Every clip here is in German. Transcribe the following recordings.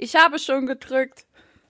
Ich habe schon gedrückt.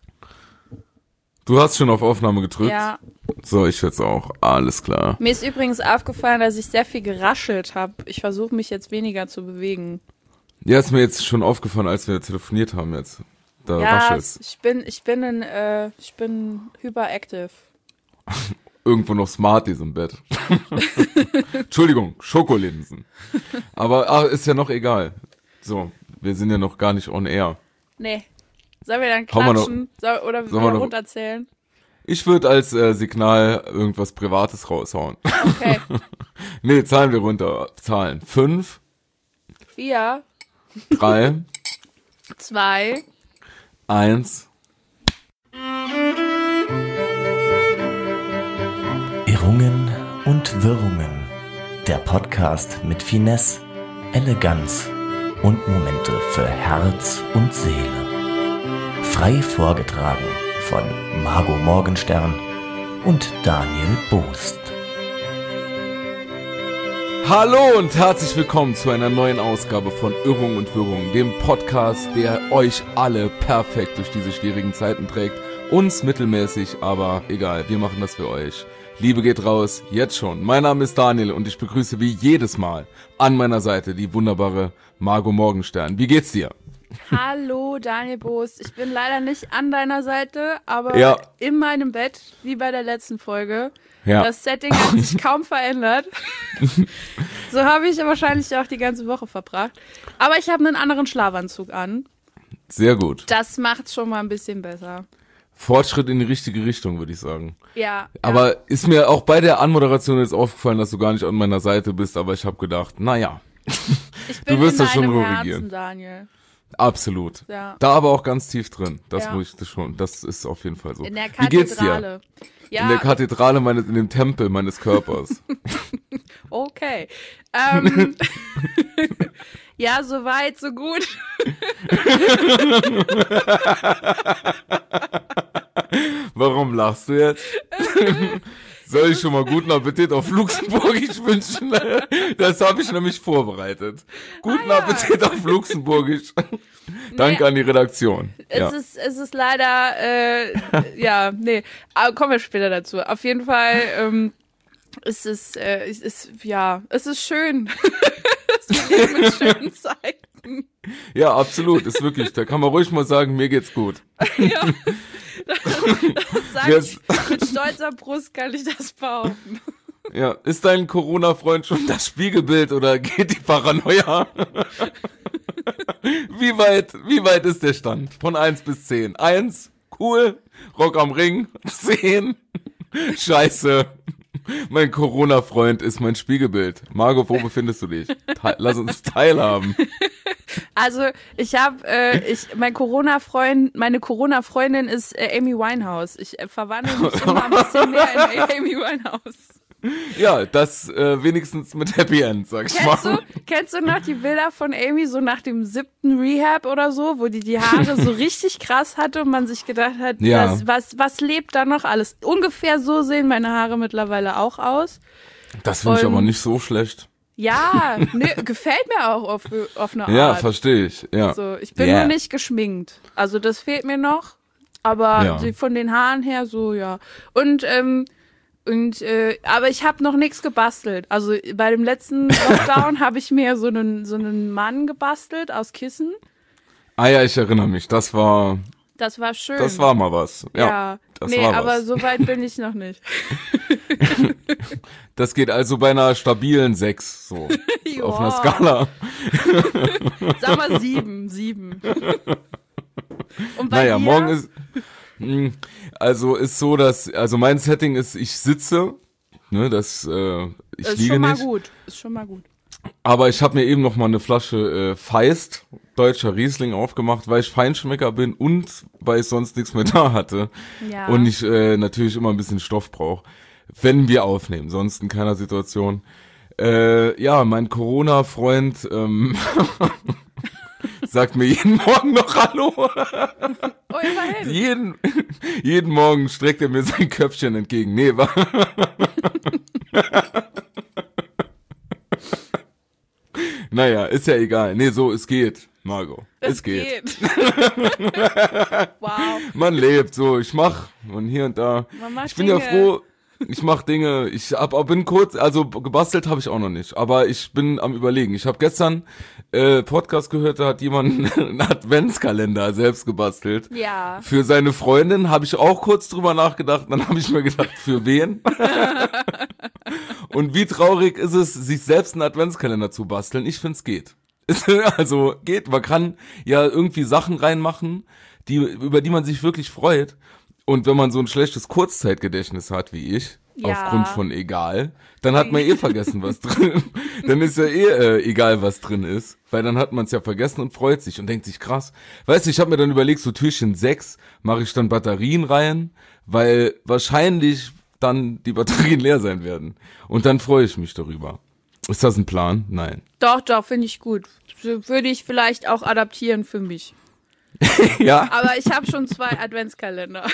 Du hast schon auf Aufnahme gedrückt? Ja. So, ich jetzt auch. Alles klar. Mir ist übrigens aufgefallen, dass ich sehr viel geraschelt habe. Ich versuche mich jetzt weniger zu bewegen. Ja, ist mir jetzt schon aufgefallen, als wir telefoniert haben jetzt. Da raschelt's. Ich bin hyperactive. Irgendwo noch Smarties im Bett. Entschuldigung, Schokolinsen. Aber ist ja noch egal. So, wir sind ja noch gar nicht on air. Nee. Sollen wir dann Sollen wir klatschen? Oder wieder runterzählen? Ich würde als Signal irgendwas Privates raushauen. Okay. Nee, zahlen wir runter. Zahlen. 5, 4, 3, 2, 1. Irrungen und Wirrungen. Der Podcast mit Finesse, Eleganz und Momente für Herz und Seele. Frei vorgetragen von Margot Morgenstern und Daniel Boost. Hallo und herzlich willkommen zu einer neuen Ausgabe von Irrung und Wirrung, dem Podcast, der euch alle perfekt durch diese schwierigen Zeiten trägt. Uns mittelmäßig, aber egal, wir machen das für euch. Liebe geht raus, jetzt schon. Mein Name ist Daniel und ich begrüße wie jedes Mal an meiner Seite die wunderbare Margot Morgenstern. Wie geht's dir? Hallo Daniel Boost. Ich bin leider nicht an deiner Seite, aber in meinem Bett, wie bei der letzten Folge. Ja. Das Setting hat sich kaum verändert. So habe ich wahrscheinlich auch die ganze Woche verbracht. Aber ich habe einen anderen Schlafanzug an. Sehr gut. Das macht's schon mal ein bisschen besser. Fortschritt in die richtige Richtung, würde ich sagen. Ja. Aber ist mir auch bei der Anmoderation jetzt aufgefallen, dass du gar nicht an meiner Seite bist, aber ich habe gedacht, naja, du wirst in das schon deinem korrigieren. Herzen, Daniel. Absolut. Ja. Da aber auch ganz tief drin. Das Ja. muss ich das schon. Das ist auf jeden Fall so. In der Wie geht's dir? Kathedrale. Ja. In der Kathedrale in dem Tempel meines Körpers. Okay. Ja, so weit, so gut. Warum lachst du jetzt? Soll ich schon mal guten Appetit auf Luxemburgisch wünschen? Das habe ich nämlich vorbereitet. Guten Appetit auf Luxemburgisch. Danke an die Redaktion. Es ist leider, aber kommen wir später dazu. Auf jeden Fall, es ist schön. Es geht mit schönen Zeiten. Ja, absolut, ist wirklich. Da kann man ruhig mal sagen, mir geht's gut. Ja. Das sage ich mit stolzer Brust, kann ich das behaupten. Ja, ist dein Corona-Freund schon das Spiegelbild oder geht die Paranoia? Wie weit ist der Stand? Von 1 bis 10. 1, cool, Rock am Ring. 10, scheiße. Mein Corona-Freund ist mein Spiegelbild. Margot, wo befindest du dich? Lass uns teilhaben. Also meine Corona-Freundin ist Amy Winehouse. Ich verwandle mich immer ein bisschen mehr in Amy Winehouse. Ja, das wenigstens mit Happy End, sag ich mal. Kennst du noch die Bilder von Amy so nach dem 7. Rehab oder so, wo die Haare so richtig krass hatte und man sich gedacht hat, ja. was lebt da noch alles? Ungefähr so sehen meine Haare mittlerweile auch aus. Das finde ich aber nicht so schlecht. Ja, gefällt mir auch auf eine Art. Ja, verstehe ich. Ja. So, ich bin nur nicht geschminkt. Also das fehlt mir noch, aber von den Haaren her so, ja. Aber ich habe noch nichts gebastelt. Also bei dem letzten Lockdown habe ich mir so einen Mann gebastelt aus Kissen. Ah ja, ich erinnere mich. Das war schön. Das war mal was. Ja, das war was. Aber so weit bin ich noch nicht. Das geht also bei einer stabilen 6, so. Auf einer Skala. Sag mal 7. Und bei dir? Morgen ist... Also ist so, also mein Setting ist, ich sitze, ne, ich liege nicht. Ist schon mal gut. Aber ich habe mir eben noch mal eine Flasche Feist, deutscher Riesling, aufgemacht, weil ich Feinschmecker bin und weil ich sonst nichts mehr da hatte. Ja. Und ich natürlich immer ein bisschen Stoff brauche, wenn wir aufnehmen, sonst in keiner Situation. Mein Corona-Freund sagt mir jeden Morgen noch Hallo. Oh, immerhin. Jeden Morgen streckt er mir sein Köpfchen entgegen. Nee, Naja, ist ja egal. Nee, so, es geht. Margot, es geht. Wow. Man lebt so, ich mach und hier und da. Ich bin ja froh, ich mach Dinge, bin kurz, also gebastelt habe ich auch noch nicht, aber ich bin am Überlegen. Ich habe gestern Podcast gehört, da hat jemand einen Adventskalender selbst gebastelt. Ja. Für seine Freundin habe ich auch kurz drüber nachgedacht, dann habe ich mir gedacht, für wen? Und wie traurig ist es, sich selbst einen Adventskalender zu basteln? Ich find's geht. Also geht, man kann ja irgendwie Sachen reinmachen, über die man sich wirklich freut. Und wenn man so ein schlechtes Kurzzeitgedächtnis hat, wie ich, aufgrund von egal, dann hat man vergessen, was drin. Dann ist ja egal, was drin ist, weil dann hat man es ja vergessen und freut sich und denkt sich krass. Weißt du, ich habe mir dann überlegt, so Türchen 6 mache ich dann Batterien rein, weil wahrscheinlich dann die Batterien leer sein werden. Und dann freue ich mich darüber. Ist das ein Plan? Nein. Doch, finde ich gut. Würde ich vielleicht auch adaptieren für mich. Ja. Aber ich habe schon 2 Adventskalender.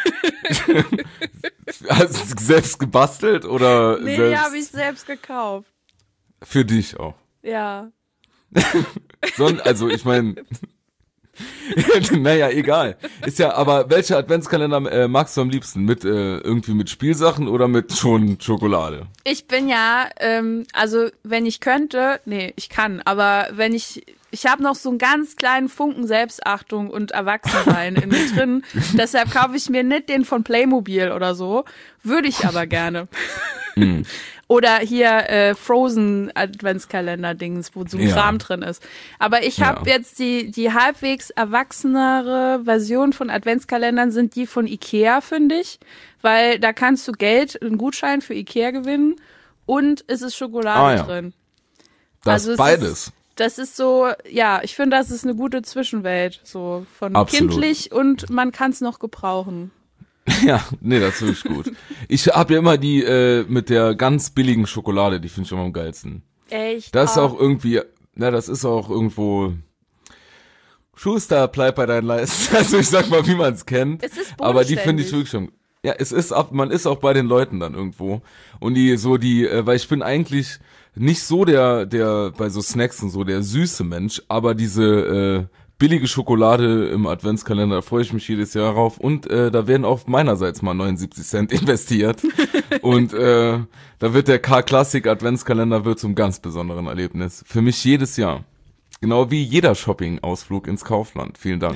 Hast du selbst gebastelt oder? Nee, die habe ich selbst gekauft. Für dich auch? Ja. Also ich meine, naja, egal. Ist ja, aber welcher Adventskalender magst du am liebsten? Irgendwie mit Spielsachen oder mit schon Schokolade? Ich bin ja, also wenn ich könnte, nee, ich kann, aber wenn ich habe noch so einen ganz kleinen Funken Selbstachtung und Erwachsensein in mir drin, deshalb kaufe ich mir nicht den von Playmobil oder so, würde ich aber gerne. Oder hier Frozen Adventskalender-Dings, wo so ein Kram drin ist. Aber ich habe jetzt die halbwegs erwachsenere Version von Adventskalendern sind die von Ikea, finde ich. Weil da kannst du einen Gutschein für Ikea gewinnen und es ist Schokolade drin. Das also beides. Das ist so, ja, ich finde, das ist eine gute Zwischenwelt. So von Absolut. Kindlich und man kann es noch gebrauchen. Ja, nee, das ist wirklich gut. Ich habe ja immer die mit der ganz billigen Schokolade, die finde ich immer am geilsten. Echt? Das ist auch irgendwie, das ist auch irgendwo Schuster, bleib bei deinen Leisten. Also ich sag mal, wie man es kennt. Es ist bodenständig. Aber die finde ich wirklich schon. Ja, man ist auch bei den Leuten dann irgendwo. Und weil ich bin eigentlich nicht so der bei so Snacks und so der süße Mensch, aber diese billige Schokolade im Adventskalender, da freue ich mich jedes Jahr drauf. Und da werden auch meinerseits mal 79 Cent investiert. Und da wird der K-Classic Adventskalender wird zum ganz besonderen Erlebnis. Für mich jedes Jahr. Genau wie jeder Shopping-Ausflug ins Kaufland. Vielen Dank.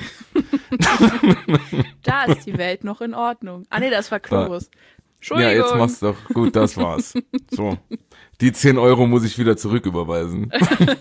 Da ist die Welt noch in Ordnung. Ah nee, das war Globus. Entschuldigung. Ja, jetzt machst du doch. Gut, das war's. So. Die 10 Euro muss ich wieder zurücküberweisen.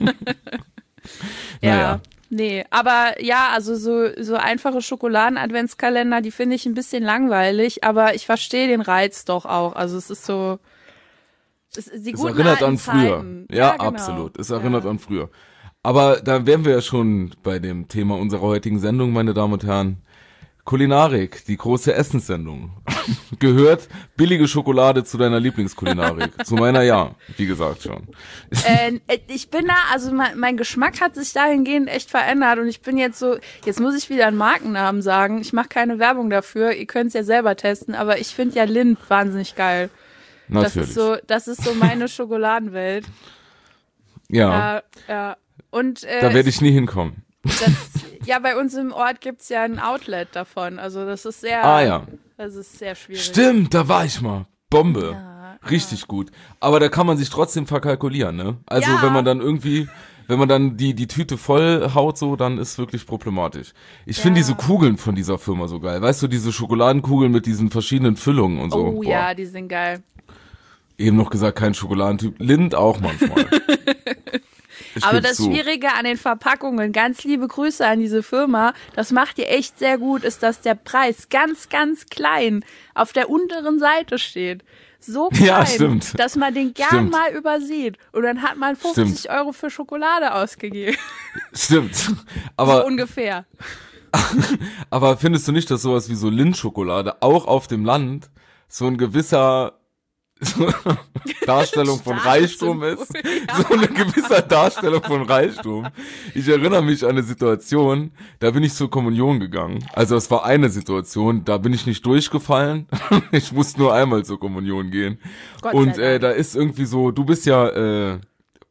Ja. Nee, aber ja, also so einfache Schokoladen-Adventskalender, die finde ich ein bisschen langweilig, aber ich verstehe den Reiz doch auch. Also es ist so, es erinnert an früher. Ja, genau. Absolut. Es erinnert an früher. Aber da wären wir ja schon bei dem Thema unserer heutigen Sendung, meine Damen und Herren. Kulinarik, die große Essenssendung. Gehört billige Schokolade zu deiner Lieblingskulinarik? Zu meiner ja, wie gesagt schon. Ich bin da, also mein Geschmack hat sich dahingehend echt verändert und ich bin jetzt muss ich wieder einen Markennamen sagen. Ich mache keine Werbung dafür, ihr könnt es ja selber testen, aber ich finde ja Lindt wahnsinnig geil. Natürlich. Das ist so meine Schokoladenwelt. Ja. Ja. Und da werde ich nie hinkommen. Ja, bei uns im Ort gibt's ja ein Outlet davon. Also das ist sehr, das ist sehr schwierig. Stimmt, da war ich mal. Bombe. Ja, richtig gut. Aber da kann man sich trotzdem verkalkulieren, ne? Also wenn man dann die Tüte voll haut, so, dann ist wirklich problematisch. Ich finde diese Kugeln von dieser Firma so geil. Weißt du, diese Schokoladenkugeln mit diesen verschiedenen Füllungen und so. Oh ja, die sind geil. Eben noch gesagt, kein Schokoladentyp. Lindt auch manchmal. Aber das Schwierige an den Verpackungen, ganz liebe Grüße an diese Firma, das macht ihr echt sehr gut, ist, dass der Preis ganz, ganz klein auf der unteren Seite steht. So klein, dass man den gern mal übersieht. Und dann hat man 50 Euro für Schokolade ausgegeben. Stimmt. Aber so ungefähr. Aber findest du nicht, dass sowas wie so Lindt-Schokolade auch auf dem Land so ein gewisser Darstellung von Reichtum ist. So eine gewisse Darstellung von Reichtum. Ich erinnere mich an eine Situation, da bin ich zur Kommunion gegangen. Also es war eine Situation, da bin ich nicht durchgefallen. Ich musste nur einmal zur Kommunion gehen. Und da ist irgendwie so, du bist ja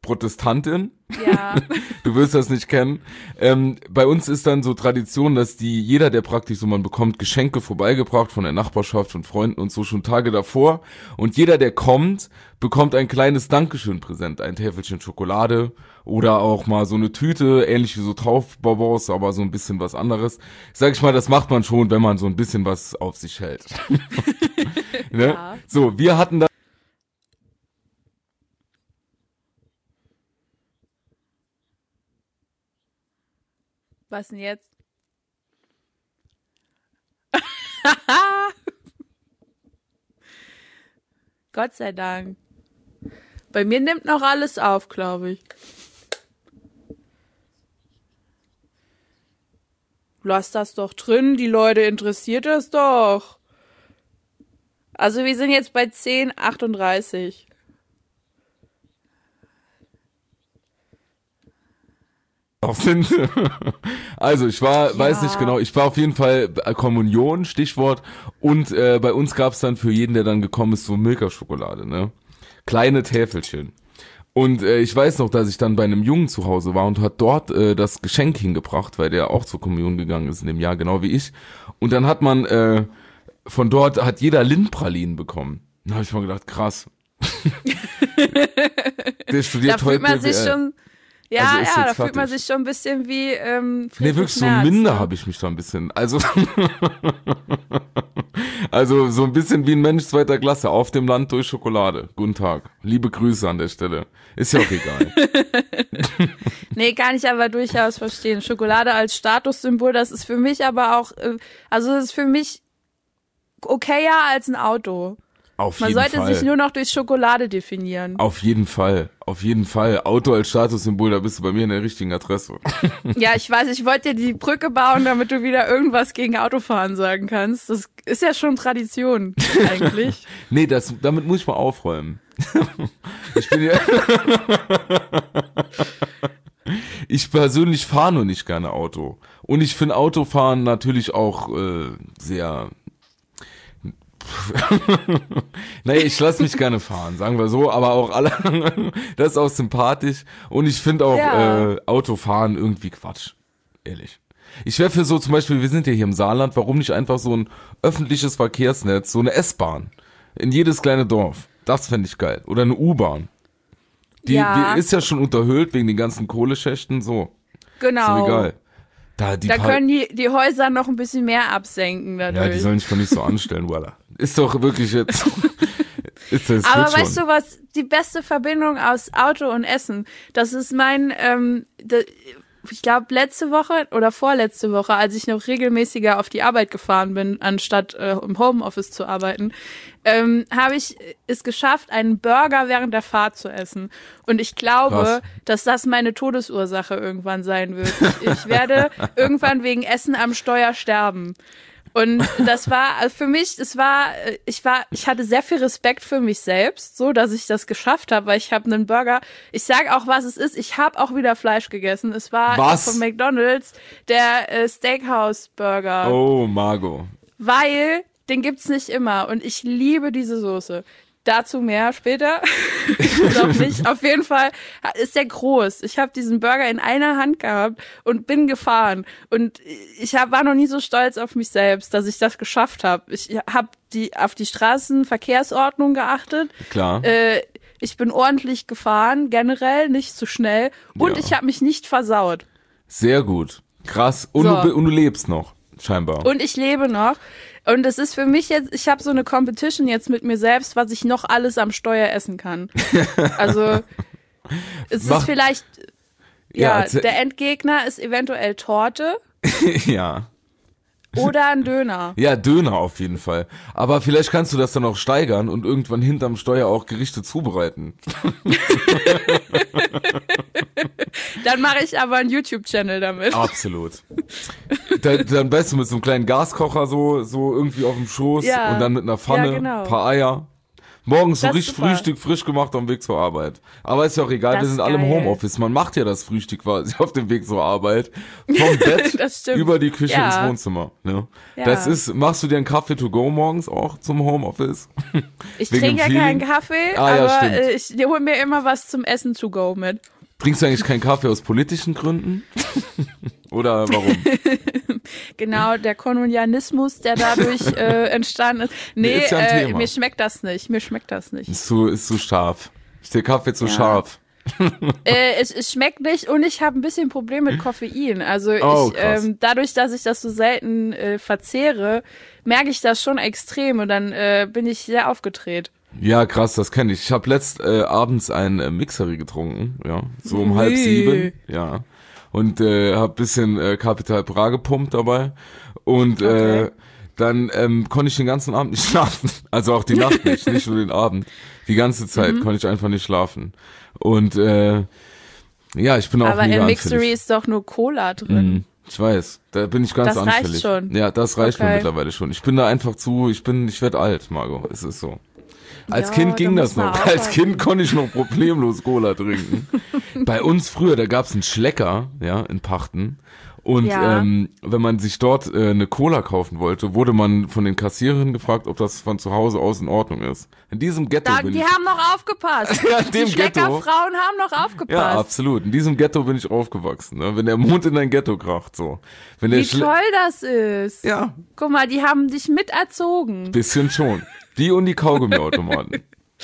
Protestantin. Ja. Du wirst das nicht kennen. Bei uns ist dann so Tradition, dass jeder, der praktisch so, man bekommt Geschenke vorbeigebracht von der Nachbarschaft, von Freunden und so schon Tage davor. Und jeder, der kommt, bekommt ein kleines Dankeschön-Präsent. Ein Täfelchen Schokolade oder auch mal so eine Tüte, ähnlich wie so Taufbonbons, aber so ein bisschen was anderes. Sag ich mal, das macht man schon, wenn man so ein bisschen was auf sich hält. Ne? Ja. So, wir hatten da Was denn jetzt? Gott sei Dank. Bei mir nimmt noch alles auf, glaube ich. Lass das doch drin, die Leute interessiert das doch. Also wir sind jetzt bei 10:38. sind. Also ich weiß nicht genau, ich war auf jeden Fall Kommunion, Stichwort, und bei uns gab's dann für jeden, der dann gekommen ist, so Milka-Schokolade, ne? Kleine Täfelchen. Und ich weiß noch, dass ich dann bei einem Jungen zu Hause war und hat dort das Geschenk hingebracht, weil der auch zur Kommunion gegangen ist in dem Jahr, genau wie ich. Und dann hat man, von dort hat jeder Lindpralinen bekommen. Da habe ich mal gedacht, krass. Der studiert da heute fühlt man sich schon... Ja, also da fühlt man sich schon ein bisschen wie nee, wirklich so minder habe ich mich da ein bisschen. Also so ein bisschen wie ein Mensch zweiter Klasse auf dem Land durch Schokolade. Guten Tag. Liebe Grüße an der Stelle. Ist ja auch egal. Nee, kann ich aber durchaus verstehen. Schokolade als Statussymbol, das ist für mich aber auch, also das ist für mich okayer als ein Auto. Man sollte sich nur noch durch Schokolade definieren. Auf jeden Fall. Auto als Statussymbol, da bist du bei mir in der richtigen Adresse. Ja, ich weiß, ich wollte dir die Brücke bauen, damit du wieder irgendwas gegen Autofahren sagen kannst. Das ist ja schon Tradition, eigentlich. Nee, damit muss ich mal aufräumen. Ich persönlich fahre nur nicht gerne Auto. Und ich finde Autofahren natürlich auch sehr... Naja, ich lasse mich gerne fahren, sagen wir so, aber auch alle, das ist auch sympathisch und ich finde auch Autofahren irgendwie Quatsch, ehrlich. Ich wäre für so zum Beispiel, wir sind ja hier im Saarland, warum nicht einfach so ein öffentliches Verkehrsnetz, so eine S-Bahn in jedes kleine Dorf, das fände ich geil, oder eine U-Bahn. Die ist ja schon unterhöhlt wegen den ganzen Kohleschächten, so. Genau. Ist doch egal. Da können die Häuser noch ein bisschen mehr absenken dadurch. Ja, die sollen sich doch nicht so anstellen, voilà. Ist doch wirklich jetzt... Aber weißt du was, die beste Verbindung aus Auto und Essen, das ist ich glaube letzte Woche oder vorletzte Woche, als ich noch regelmäßiger auf die Arbeit gefahren bin, anstatt im Homeoffice zu arbeiten, habe ich es geschafft, einen Burger während der Fahrt zu essen. Und ich glaube, dass das meine Todesursache irgendwann sein wird. Ich werde irgendwann wegen Essen am Steuer sterben. Und das war, also für mich, ich hatte sehr viel Respekt für mich selbst, so, dass ich das geschafft habe, weil ich habe einen Burger, ich sag auch, was es ist, ich habe auch wieder Fleisch gegessen. Es war von McDonald's der Steakhouse-Burger. Oh, Margot. Weil, den gibt's nicht immer und ich liebe diese Soße. Dazu mehr später. Noch nicht. Auf jeden Fall ist der groß. Ich habe diesen Burger in einer Hand gehabt und bin gefahren. Und ich war noch nie so stolz auf mich selbst, dass ich das geschafft habe. Ich habe auf die Straßenverkehrsordnung geachtet. Klar. Ich bin ordentlich gefahren, generell, nicht zu schnell. Und ich habe mich nicht versaut. Sehr gut. Krass. Und du lebst noch, scheinbar. Und ich lebe noch. Und es ist für mich jetzt, ich habe so eine Competition jetzt mit mir selbst, was ich noch alles am Steuer essen kann. Also es ist vielleicht, der Endgegner ist eventuell Torte. Ja. Oder ein Döner. Ja, Döner auf jeden Fall. Aber vielleicht kannst du das dann auch steigern und irgendwann hinterm Steuer auch Gerichte zubereiten. Dann mache ich aber einen YouTube-Channel damit. Absolut. Dann weißt du, mit so einem kleinen Gaskocher so irgendwie auf dem Schoß und dann mit einer Pfanne, paar Eier, Morgens so richtig Frühstück frisch gemacht auf dem Weg zur Arbeit. Aber ist ja auch egal, wir sind alle im Homeoffice. Man macht ja das Frühstück quasi auf dem Weg zur Arbeit. Vom Bett über die Küche ins Wohnzimmer. Ne? Ja. Machst du dir einen Kaffee to go morgens auch zum Homeoffice? Ich trinke ja keinen Kaffee, aber ich hole mir immer was zum Essen to go mit. Trinkst du eigentlich keinen Kaffee aus politischen Gründen? Oder warum? Genau, der Kolonialismus, der dadurch entstanden ist. Nee, ist ja ein Thema. Mir schmeckt das nicht. Ist zu scharf. Ist der Kaffee zu scharf? Es schmeckt nicht und ich habe ein bisschen Problem mit Koffein. Also dadurch, dass ich das so selten verzehre, merke ich das schon extrem und dann bin ich sehr aufgedreht. Ja, krass, das kenne ich. Ich habe abends ein Mixery getrunken, ja, so um 6:30, ja. Und hab bisschen Capital Bra gepumpt dabei und dann konnte ich den ganzen Abend nicht schlafen. Also auch die Nacht nicht nur den Abend. Die ganze Zeit konnte ich einfach nicht schlafen. Und ich bin auch aber im Mixery ist doch nur Cola drin. Ich weiß, da bin ich ganz anfällig. Das reicht schon. Ja, das reicht mir mittlerweile schon. Ich bin da einfach ich werde alt, Margot, es ist so. Als Kind ging das noch. Als Kind konnte ich noch problemlos Cola trinken. Bei uns früher, da gab's einen Schlecker, ja, in Pachten. Und wenn man sich dort eine Cola kaufen wollte, wurde man von den Kassiererinnen gefragt, ob das von zu Hause aus in Ordnung ist. In diesem Ghetto die haben noch aufgepasst. Ja, die Schleckerfrauen haben noch aufgepasst. Ja, absolut. In diesem Ghetto bin ich aufgewachsen. Ne? Wenn der Mond in dein Ghetto kracht, so. Wie toll das ist. Ja. Guck mal, die haben dich miterzogen. Bisschen schon. Die und die Kaugummiautomaten.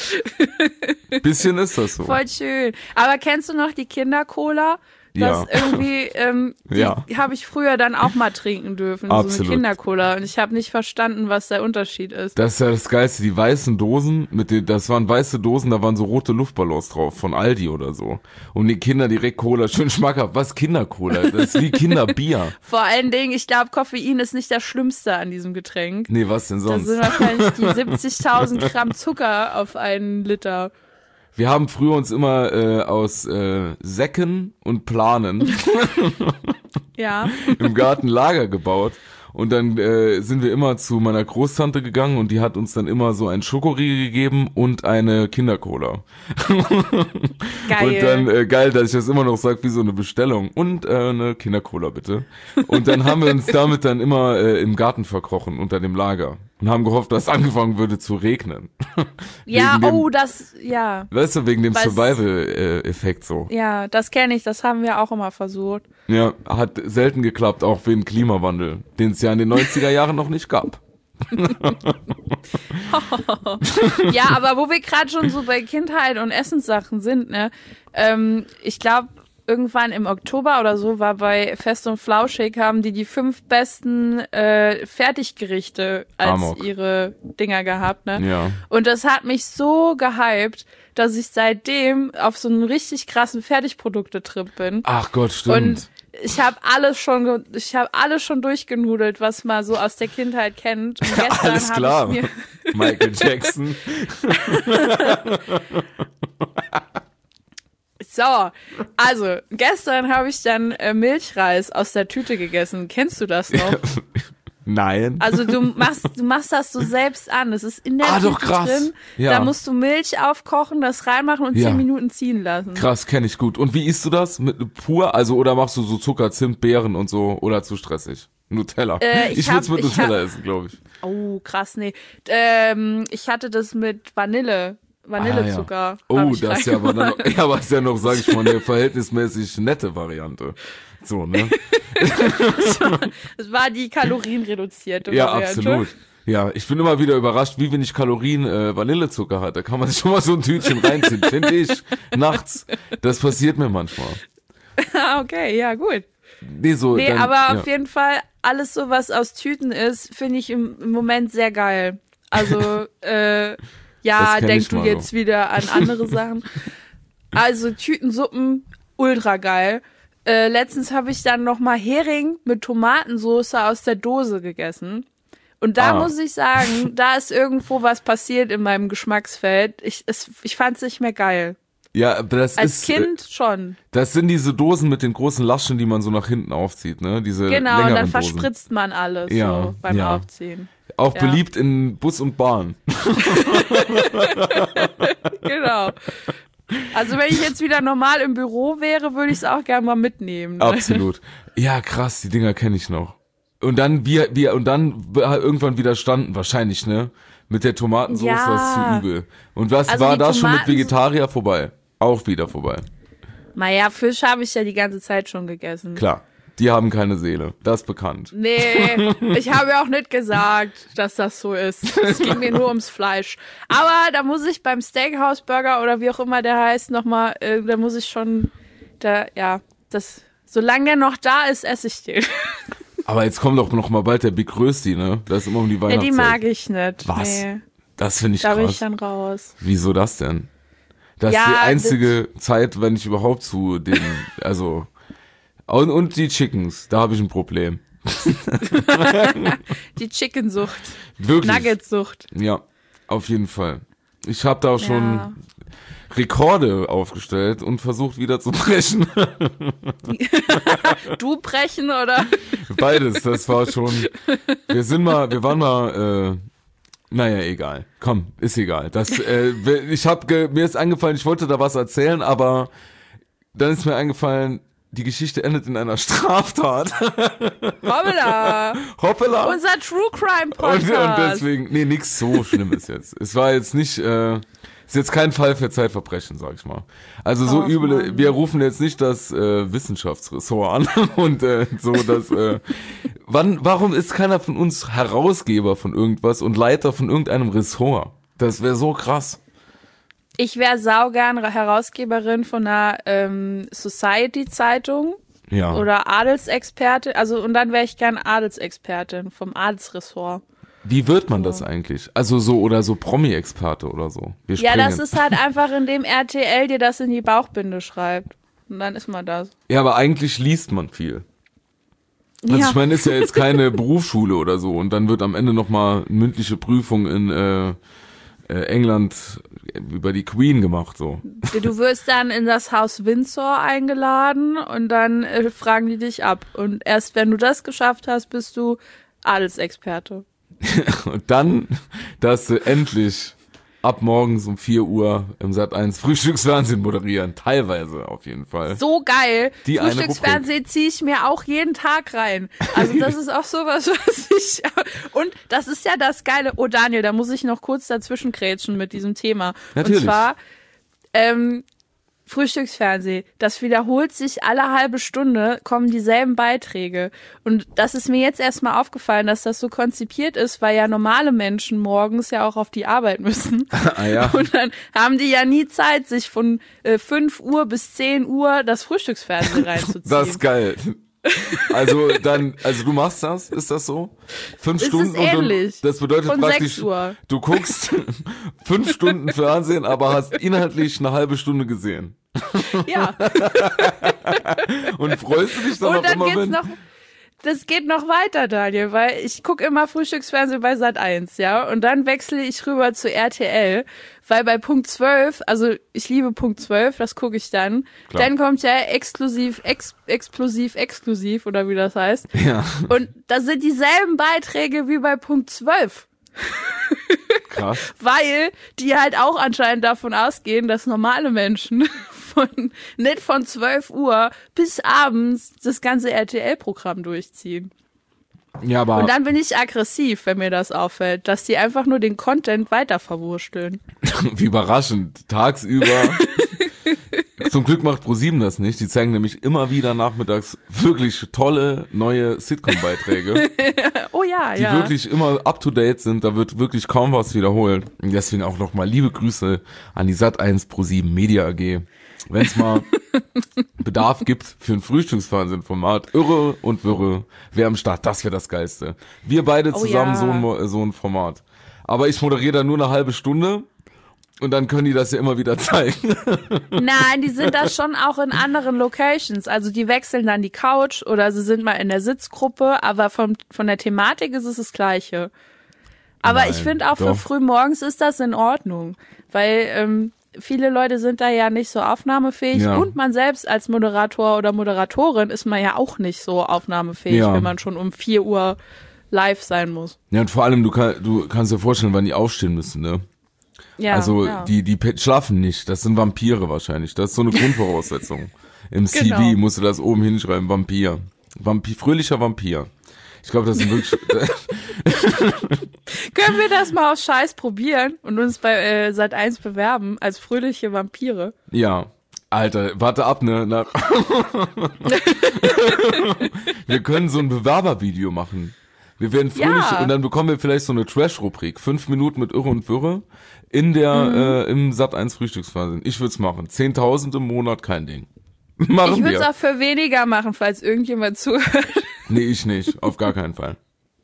Bisschen ist das so. Voll schön. Aber kennst du noch die Kindercola? Das irgendwie, die habe ich früher dann auch mal trinken dürfen, absolut. So eine Kindercola. Und ich habe nicht verstanden, was der Unterschied ist. Das ist ja das Geilste, die weißen Dosen, das waren weiße Dosen, da waren so rote Luftballons drauf, von Aldi oder so. Und die Kinder direkt Cola, schön schmackhaft. Was Kindercola? Das ist wie Kinderbier. Vor allen Dingen, ich glaube, Koffein ist nicht das Schlimmste an diesem Getränk. Nee, was denn sonst? Das sind wahrscheinlich die 70.000 Gramm Zucker auf einen Liter. Wir haben früher uns immer aus Säcken und Planen im Garten Lager gebaut. Und dann sind wir immer zu meiner Großtante gegangen und die hat uns dann immer so einen Schokoriegel gegeben und eine Kindercola. Geil. Und dann, geil, dass ich das immer noch sage, wie so eine Bestellung. Und eine Kindercola bitte. Und dann haben wir uns damit dann immer im Garten verkrochen unter dem Lager. Und haben gehofft, dass es angefangen würde zu regnen. Ja, Weißt du, wegen dem Survival-Effekt so. Ja, das kenne ich, das haben wir auch immer versucht. Ja, hat selten geklappt, auch wegen Klimawandel, den es ja in den 90er Jahren noch nicht gab. Ja, aber wo wir gerade schon so bei Kindheit und Essenssachen sind, ne? Ich glaube, irgendwann im Oktober oder so war bei Fest und Flauschig, haben die 5 besten Fertiggerichte als ihre Dinger gehabt, ne? Ja. Und das hat mich so gehypt, dass ich seitdem auf so einen richtig krassen Fertigprodukte-Trip bin. Ach Gott, stimmt. Und ich habe alles schon durchgenudelt, was man so aus der Kindheit kennt. Und gestern alles klar. Michael Jackson. So, also gestern habe ich dann Milchreis aus der Tüte gegessen. Kennst du das noch? Nein. Also du machst das so selbst an. Das ist in der Tüte doch, krass. drin. Ja. Da musst du Milch aufkochen, das reinmachen und 10 Minuten ziehen lassen. Krass, kenne ich gut. Und wie isst du das? Mit pur? Also oder machst du so Zucker, Zimt, Beeren und so? Oder zu stressig? Nutella. Ich würde es mit Nutella essen, glaube ich. Oh, krass, nee. Ich hatte das mit Vanillezucker. Oh, das ist ja aber dann noch, aber ist ja noch, sage ich mal, eine verhältnismäßig nette Variante. So, ne? Das war die kalorienreduzierte Ja, Variante. absolut. Ja, ich bin immer wieder überrascht, wie wenig Kalorien Vanillezucker hat. Da kann man sich schon mal so ein Tütchen reinziehen, finde ich. Nachts. Das passiert mir manchmal. Okay, ja, gut. Nee, auf jeden Fall, alles so, was aus Tüten ist, finde ich im Moment sehr geil. Also, denk du jetzt wieder an andere Sachen. Also Tütensuppen, ultra geil. Letztens habe ich dann nochmal Hering mit Tomatensauce aus der Dose gegessen. Und da muss ich sagen, da ist irgendwo was passiert in meinem Geschmacksfeld. Ich fand's nicht mehr geil. Ja, das als Kind schon. Das sind diese Dosen mit den großen Laschen, die man so nach hinten aufzieht, ne? Diese genau, und dann verspritzt man alles so beim Aufziehen. Auch beliebt in Bus und Bahn. Genau. Also wenn ich jetzt wieder normal im Büro wäre, würde ich es auch gerne mal mitnehmen. Ne? Absolut. Ja, krass, die Dinger kenne ich noch. Und dann irgendwann widerstanden, wahrscheinlich, ne? Mit der Tomatensauce, das ist zu übel. Und was also war das schon mit Vegetarier vorbei? Auch wieder vorbei. Naja, Fisch habe ich ja die ganze Zeit schon gegessen. Klar, die haben keine Seele, das ist bekannt. Nee, ich habe ja auch nicht gesagt, dass das so ist. Es ging mir nur ums Fleisch. Aber da muss ich beim Steakhouse Burger oder wie auch immer der heißt nochmal, da muss ich schon, solange der noch da ist, esse ich den. Aber jetzt kommt doch noch mal bald der Big Rösti, ne? Das ist immer um die Weihnachtszeit. Ja, die mag ich nicht. Was? Nee. Das finde ich krass. Da bin ich dann raus. Wieso das denn? Das ist die einzige Zeit, wenn ich überhaupt zu den, also, und die Chickens, da habe ich ein Problem. Die Chickensucht. Wirklich? Nuggetsucht. Ja, auf jeden Fall. Ich habe da schon Rekorde aufgestellt und versucht wieder zu brechen. Du brechen oder? Beides, das war schon, wir waren mal, naja, egal. Komm, ist egal. Mir ist eingefallen, ich wollte da was erzählen, aber dann ist mir eingefallen, die Geschichte endet in einer Straftat. Hoppala. Hoppala. Unser True Crime Podcast. Und deswegen, nee, nix so Schlimmes jetzt. Es war jetzt nicht, ist jetzt kein Fall für Zeitverbrechen, sag ich mal. Also so übel, Mann. Wir rufen jetzt nicht das Wissenschaftsressort an und warum ist keiner von uns Herausgeber von irgendwas und Leiter von irgendeinem Ressort? Das wäre so krass. Ich wäre saugern Herausgeberin von einer Society-Zeitung oder Adelsexperte, und dann wäre ich gern Adelsexpertin vom Adelsressort. Wie wird man das eigentlich? Also so Promi-Experte oder so? Ja, das ist halt einfach, indem RTL dir das in die Bauchbinde schreibt. Und dann ist man das. Ja, aber eigentlich liest man viel. Also ich meine, ist ja jetzt keine Berufsschule oder so und dann wird am Ende nochmal mündliche Prüfung in England über die Queen gemacht, so. Du wirst dann in das Haus Windsor eingeladen und dann fragen die dich ab. Und erst wenn du das geschafft hast, bist du Adelsexperte. Und dann, dass du endlich ab morgens um 4 Uhr im Sat.1 Frühstücksfernsehen moderieren. Teilweise auf jeden Fall. So geil. Frühstücksfernsehen ziehe ich mir auch jeden Tag rein. Also das ist auch sowas, was ich... Und das ist ja das Geile. Oh Daniel, da muss ich noch kurz dazwischen grätschen mit diesem Thema. Natürlich. Und zwar... Frühstücksfernsehen, das wiederholt sich alle halbe Stunde, kommen dieselben Beiträge. Und das ist mir jetzt erstmal aufgefallen, dass das so konzipiert ist, weil ja normale Menschen morgens ja auch auf die Arbeit müssen. Ah, ja. Und dann haben die ja nie Zeit, sich von 5 Uhr bis 10 Uhr das Frühstücksfernsehen reinzuziehen. Das ist geil. Also du machst das, ist das so? 5 Stunden ähnlich. Und das bedeutet von praktisch, 6 Uhr. Du guckst 5 Stunden Fernsehen, aber hast inhaltlich eine halbe Stunde gesehen. Ja. Und freust du dich dann auch immer, wenn... Das geht noch weiter, Daniel, weil ich gucke immer Frühstücksfernsehen bei Sat.1, ja, und dann wechsle ich rüber zu RTL, weil bei Punkt 12, also ich liebe Punkt 12, das gucke ich dann, Klar. Dann kommt ja exklusiv, oder wie das heißt. Ja. Und das sind dieselben Beiträge wie bei Punkt 12. Krass. Weil die halt auch anscheinend davon ausgehen, dass normale Menschen nicht von 12 Uhr bis abends das ganze RTL-Programm durchziehen. Ja, aber und dann bin ich aggressiv, wenn mir das auffällt, dass die einfach nur den Content weiter verwursteln. Wie überraschend. Tagsüber. Zum Glück macht ProSieben das nicht. Die zeigen nämlich immer wieder nachmittags wirklich tolle neue Sitcom-Beiträge. Oh ja, die wirklich immer up-to-date sind. Da wird wirklich kaum was wiederholt. Und deswegen auch nochmal liebe Grüße an die Sat.1 ProSieben Media AG. Wenn es mal Bedarf gibt für ein Frühstücksfernsehen-Format, Irre und Wirre, wer am Start, das wäre das Geilste. Wir beide zusammen so ein Format. Aber ich moderiere da nur eine halbe Stunde und dann können die das ja immer wieder zeigen. Nein, die sind da schon auch in anderen Locations. Also die wechseln dann die Couch oder sie sind mal in der Sitzgruppe, aber von der Thematik ist es das Gleiche. Aber Nein, ich finde auch für frühmorgens ist das in Ordnung, weil viele Leute sind da ja nicht so aufnahmefähig und man selbst als Moderator oder Moderatorin ist man ja auch nicht so aufnahmefähig, wenn man schon um 4 Uhr live sein muss. Ja, und vor allem, du kannst dir vorstellen, wann die aufstehen müssen, ne? Ja, also die schlafen nicht, das sind Vampire wahrscheinlich, das ist so eine Grundvoraussetzung. Im Genau. CV musst du das oben hinschreiben, Vampir, fröhlicher Vampir. Ich glaube, das sind wirklich... Können wir das mal aus Scheiß probieren und uns bei Sat.1 bewerben als fröhliche Vampire? Ja, Alter, warte ab, ne? Wir können so ein Bewerbervideo machen. Wir werden fröhlich und dann bekommen wir vielleicht so eine Trash-Rubrik. 5 Minuten mit Irre und Wirre in der im Sat.1 Frühstücksfernsehen. Ich würde es machen. 10.000 im Monat, kein Ding. Machen ich würde es auch für weniger machen, falls irgendjemand zuhört. Nee, ich nicht. Auf gar keinen Fall.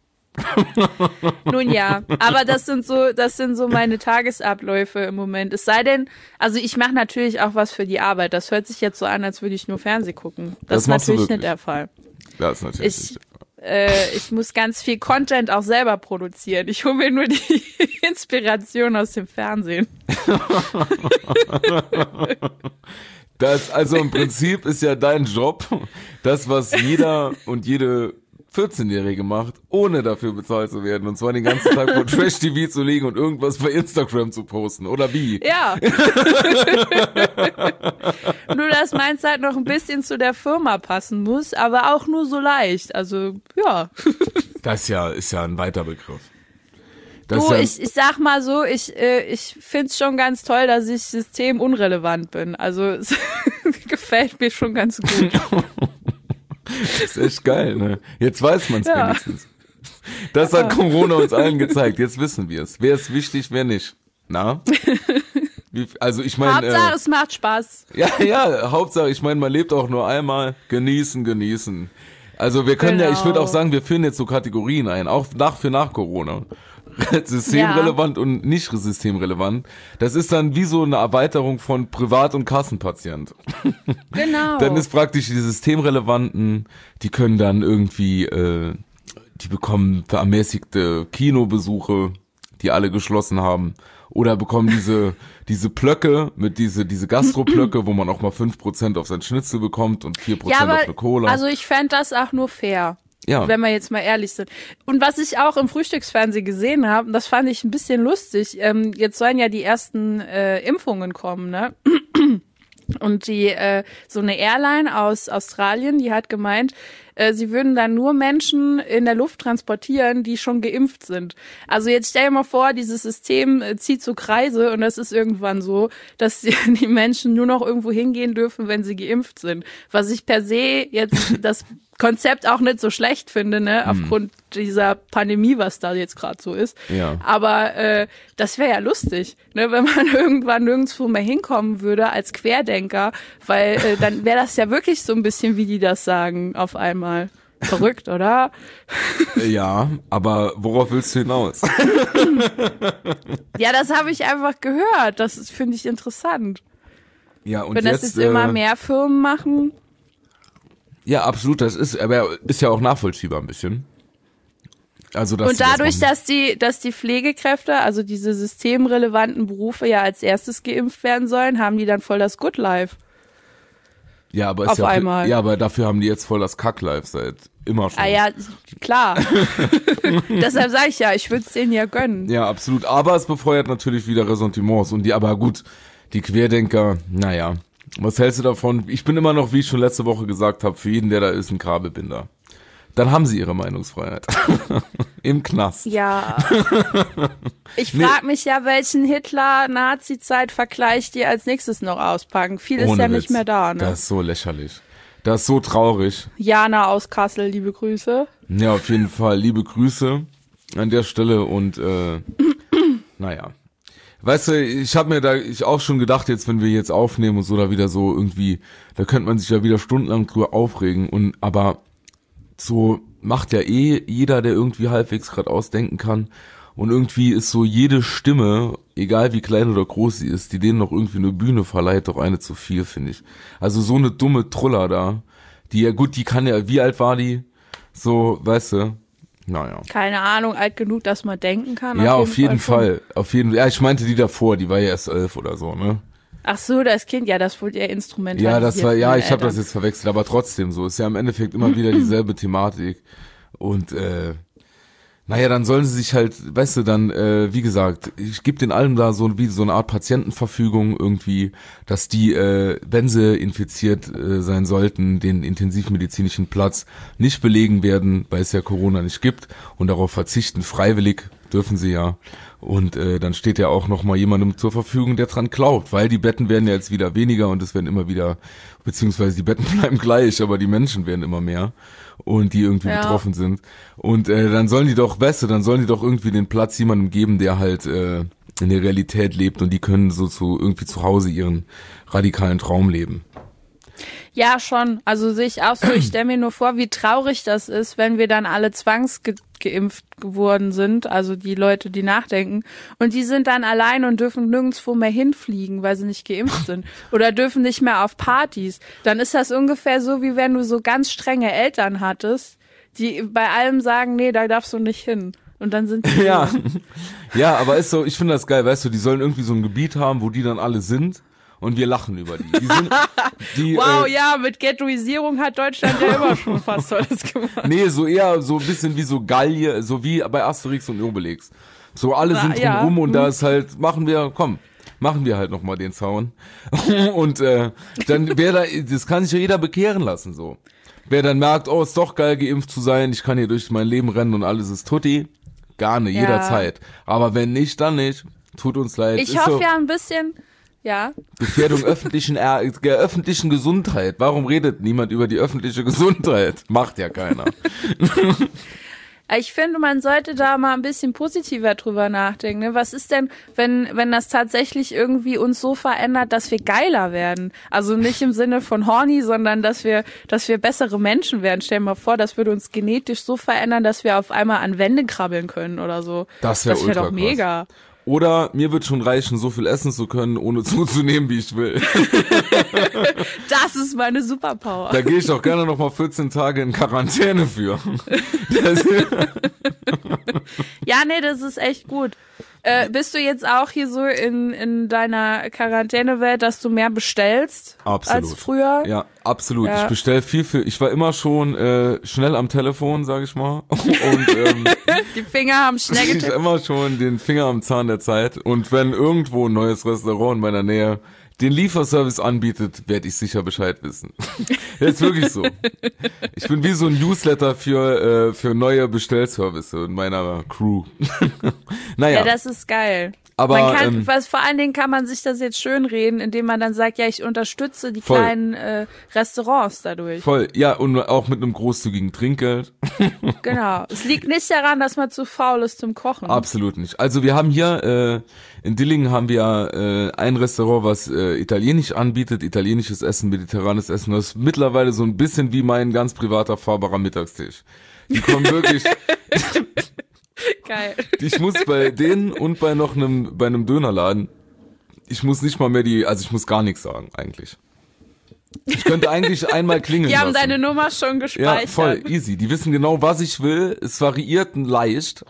Nun ja, aber das sind so meine Tagesabläufe im Moment. Es sei denn, also ich mache natürlich auch was für die Arbeit. Das hört sich jetzt so an, als würde ich nur Fernsehen gucken. Das ist natürlich nicht der Fall. Das ist natürlich nicht der Fall. Ich muss ganz viel Content auch selber produzieren. Ich hole mir nur die Inspiration aus dem Fernsehen. Also im Prinzip ist ja dein Job das, was jeder und jede 14-Jährige macht, ohne dafür bezahlt zu werden. Und zwar den ganzen Tag vor Trash-TV zu liegen und irgendwas bei Instagram zu posten. Oder wie? Ja. Nur, dass meins halt noch ein bisschen zu der Firma passen muss, aber auch nur so leicht. Also, ja. Das ist ja ein weiter Begriff. Ich sag mal so, ich find's schon ganz toll, dass ich systemunrelevant bin. Also, es gefällt mir schon ganz gut. Das ist echt geil, ne? Jetzt weiß man's wenigstens. Das hat Corona uns allen gezeigt. Jetzt wissen wir es. Wer ist wichtig, wer nicht. Na? Also ich meine... Hauptsache, es macht Spaß. Ja, Hauptsache, ich meine, man lebt auch nur einmal. Genießen. Also wir können ich würde auch sagen, wir führen jetzt so Kategorien ein, auch nach Corona. Systemrelevant und nicht systemrelevant. Das ist dann wie so eine Erweiterung von Privat- und Kassenpatient. Genau. Dann ist praktisch die Systemrelevanten, die können dann irgendwie, die bekommen ermäßigte Kinobesuche, die alle geschlossen haben. Oder bekommen diese Plöcke, mit diese Gastroplöcke, wo man auch mal 5% auf sein Schnitzel bekommt und 4% auf eine Cola. Also ich fände das auch nur fair. Ja. Wenn wir jetzt mal ehrlich sind. Und was ich auch im Frühstücksfernsehen gesehen habe, das fand ich ein bisschen lustig, jetzt sollen ja die ersten Impfungen kommen, ne? Und so eine Airline aus Australien, die hat gemeint, sie würden dann nur Menschen in der Luft transportieren, die schon geimpft sind. Also jetzt stell dir mal vor, dieses System zieht so Kreise und das ist irgendwann so, dass die Menschen nur noch irgendwo hingehen dürfen, wenn sie geimpft sind. Was ich per se jetzt das Konzept auch nicht so schlecht finde, ne, aufgrund dieser Pandemie, was da jetzt gerade so ist. Ja. Aber das wäre ja lustig, ne, wenn man irgendwann nirgendwo mehr hinkommen würde als Querdenker, weil dann wäre das ja wirklich so ein bisschen, wie die das sagen, auf einmal. Verrückt, oder? Ja, aber worauf willst du hinaus? Ja, das habe ich einfach gehört. Das finde ich interessant. Ja, und wenn das jetzt immer mehr Firmen machen. Ja, absolut, das ist ja auch nachvollziehbar ein bisschen. Also, und dadurch, dass die Pflegekräfte, also diese systemrelevanten Berufe ja als erstes geimpft werden sollen, haben die dann voll das Good Life. Ja, aber aber dafür haben die jetzt voll das Kack-Life seit immer schon. Ah ja, klar. Deshalb sage ich ja, ich würde es denen ja gönnen. Ja, absolut. Aber es befeuert natürlich wieder Ressentiments aber gut, die Querdenker, naja. Was hältst du davon? Ich bin immer noch, wie ich schon letzte Woche gesagt habe, für jeden, der da ist, ein Kabelbinder. Dann haben sie ihre Meinungsfreiheit. Im Knast. Ja. Ich frage mich ja, welchen Hitler-Nazi-Zeit-Vergleich die als nächstes noch auspacken. Viel ist ja nicht mehr da, ne? Das ist so lächerlich. Das ist so traurig. Jana aus Kassel, liebe Grüße. Ja, auf jeden Fall. Liebe Grüße an der Stelle und naja. Weißt du, ich habe mir auch schon gedacht, jetzt, wenn wir jetzt aufnehmen und so da wieder so irgendwie, da könnte man sich ja wieder stundenlang drüber aufregen aber so macht ja jeder, der irgendwie halbwegs gerade ausdenken kann und irgendwie ist so jede Stimme, egal wie klein oder groß sie ist, die denen noch irgendwie eine Bühne verleiht, doch eine zu viel, finde ich. Also so eine dumme Truller da, die kann ja, wie alt war die? So, weißt du? Naja. Keine Ahnung, alt genug, dass man denken kann. Ja, auf jeden Fall. Ja, ich meinte die davor, die war ja erst 11 oder so, ne? Ach so, das Kind, ja, das wurde ja instrumentalisiert. Ja, das war, ich habe das jetzt verwechselt, aber trotzdem so. Ist ja im Endeffekt immer wieder dieselbe Thematik. Und Naja, dann sollen sie sich halt, weißt du, dann, wie gesagt, ich gebe den allen da so eine Art Patientenverfügung irgendwie, dass die, wenn sie infiziert sein sollten, den intensivmedizinischen Platz nicht belegen werden, weil es ja Corona nicht gibt und darauf verzichten, freiwillig dürfen sie ja. Und dann steht ja auch nochmal jemandem zur Verfügung, der dran glaubt, weil die Betten werden ja jetzt wieder weniger und es werden immer wieder, beziehungsweise die Betten bleiben gleich, aber die Menschen werden immer mehr und die irgendwie betroffen sind. Und dann sollen die doch irgendwie den Platz jemandem geben, der halt in der Realität lebt und die können so irgendwie zu Hause ihren radikalen Traum leben. Ja, schon. Also sehe ich auch so. Ich stelle mir nur vor, wie traurig das ist, wenn wir dann alle zwangsgeimpft geworden sind, also die Leute, die nachdenken, und die sind dann allein und dürfen nirgendwo mehr hinfliegen, weil sie nicht geimpft sind oder dürfen nicht mehr auf Partys. Dann ist das ungefähr so, wie wenn du so ganz strenge Eltern hattest, die bei allem sagen, nee, da darfst du nicht hin. Und dann sind die ja, aber ist so, ich finde das geil, weißt du, die sollen irgendwie so ein Gebiet haben, wo die dann alle sind. Und wir lachen über die. Wow, ja, mit Ghettoisierung hat Deutschland ja immer schon fast alles gemacht. Nee, so eher so ein bisschen wie so Gallier, so wie bei Asterix und Obelix. So alle sind drumrum und da ist halt, machen wir halt nochmal den Zaun. Und dann das kann sich ja jeder bekehren lassen, so. Wer dann merkt, oh, ist doch geil, geimpft zu sein, ich kann hier durch mein Leben rennen und alles ist tutti, gerne, jederzeit. Aber wenn nicht, dann nicht. Tut uns leid. Ich hoffe ja ein bisschen... Ja. Gefährdung der öffentlichen Gesundheit. Warum redet niemand über die öffentliche Gesundheit? Macht ja keiner. Ich finde, man sollte da mal ein bisschen positiver drüber nachdenken. Ne? Was ist denn, wenn das tatsächlich irgendwie uns so verändert, dass wir geiler werden? Also nicht im Sinne von horny, sondern dass wir bessere Menschen werden. Stell dir mal vor, das würde uns genetisch so verändern, dass wir auf einmal an Wände krabbeln können oder so. Das wäre doch mega. Oder mir wird schon reichen, so viel essen zu können, ohne zuzunehmen, wie ich will. Das ist meine Superpower. Da gehe ich doch gerne nochmal 14 Tage in Quarantäne für. Ja, nee, das ist echt gut. Bist du jetzt auch hier so in deiner Quarantänewelt, dass du mehr bestellst als früher? Ja, absolut. Ja. Ich bestell viel. Ich war immer schon schnell am Telefon, sag ich mal. Und die Finger haben schnell getippt. Ich immer schon den Finger am Zahn der Zeit. Und wenn irgendwo ein neues Restaurant in meiner Nähe den Lieferservice anbietet, werde ich sicher Bescheid wissen. Das ist wirklich so. Ich bin wie so ein Newsletter für neue Bestellservice in meiner Crew. Naja. Ja, das ist geil. Aber vor allen Dingen kann man sich das jetzt schön reden, indem man dann sagt, ja, ich unterstütze die kleinen Restaurants dadurch. Voll, ja, und auch mit einem großzügigen Trinkgeld. Genau. Es liegt nicht daran, dass man zu faul ist zum Kochen. Absolut nicht. Also wir haben hier in Dillingen haben wir ein Restaurant, was italienisch anbietet, italienisches Essen, mediterranes Essen. Das ist mittlerweile so ein bisschen wie mein ganz privater fahrbarer Mittagstisch. Die kommen wirklich... Geil. Ich muss bei denen und bei einem Dönerladen, ich muss nicht mal mehr ich muss gar nichts sagen, eigentlich. Ich könnte eigentlich einmal klingeln lassen. Die haben deine Nummer schon gespeichert. Ja, voll, easy. Die wissen genau, was ich will. Es variiert leicht.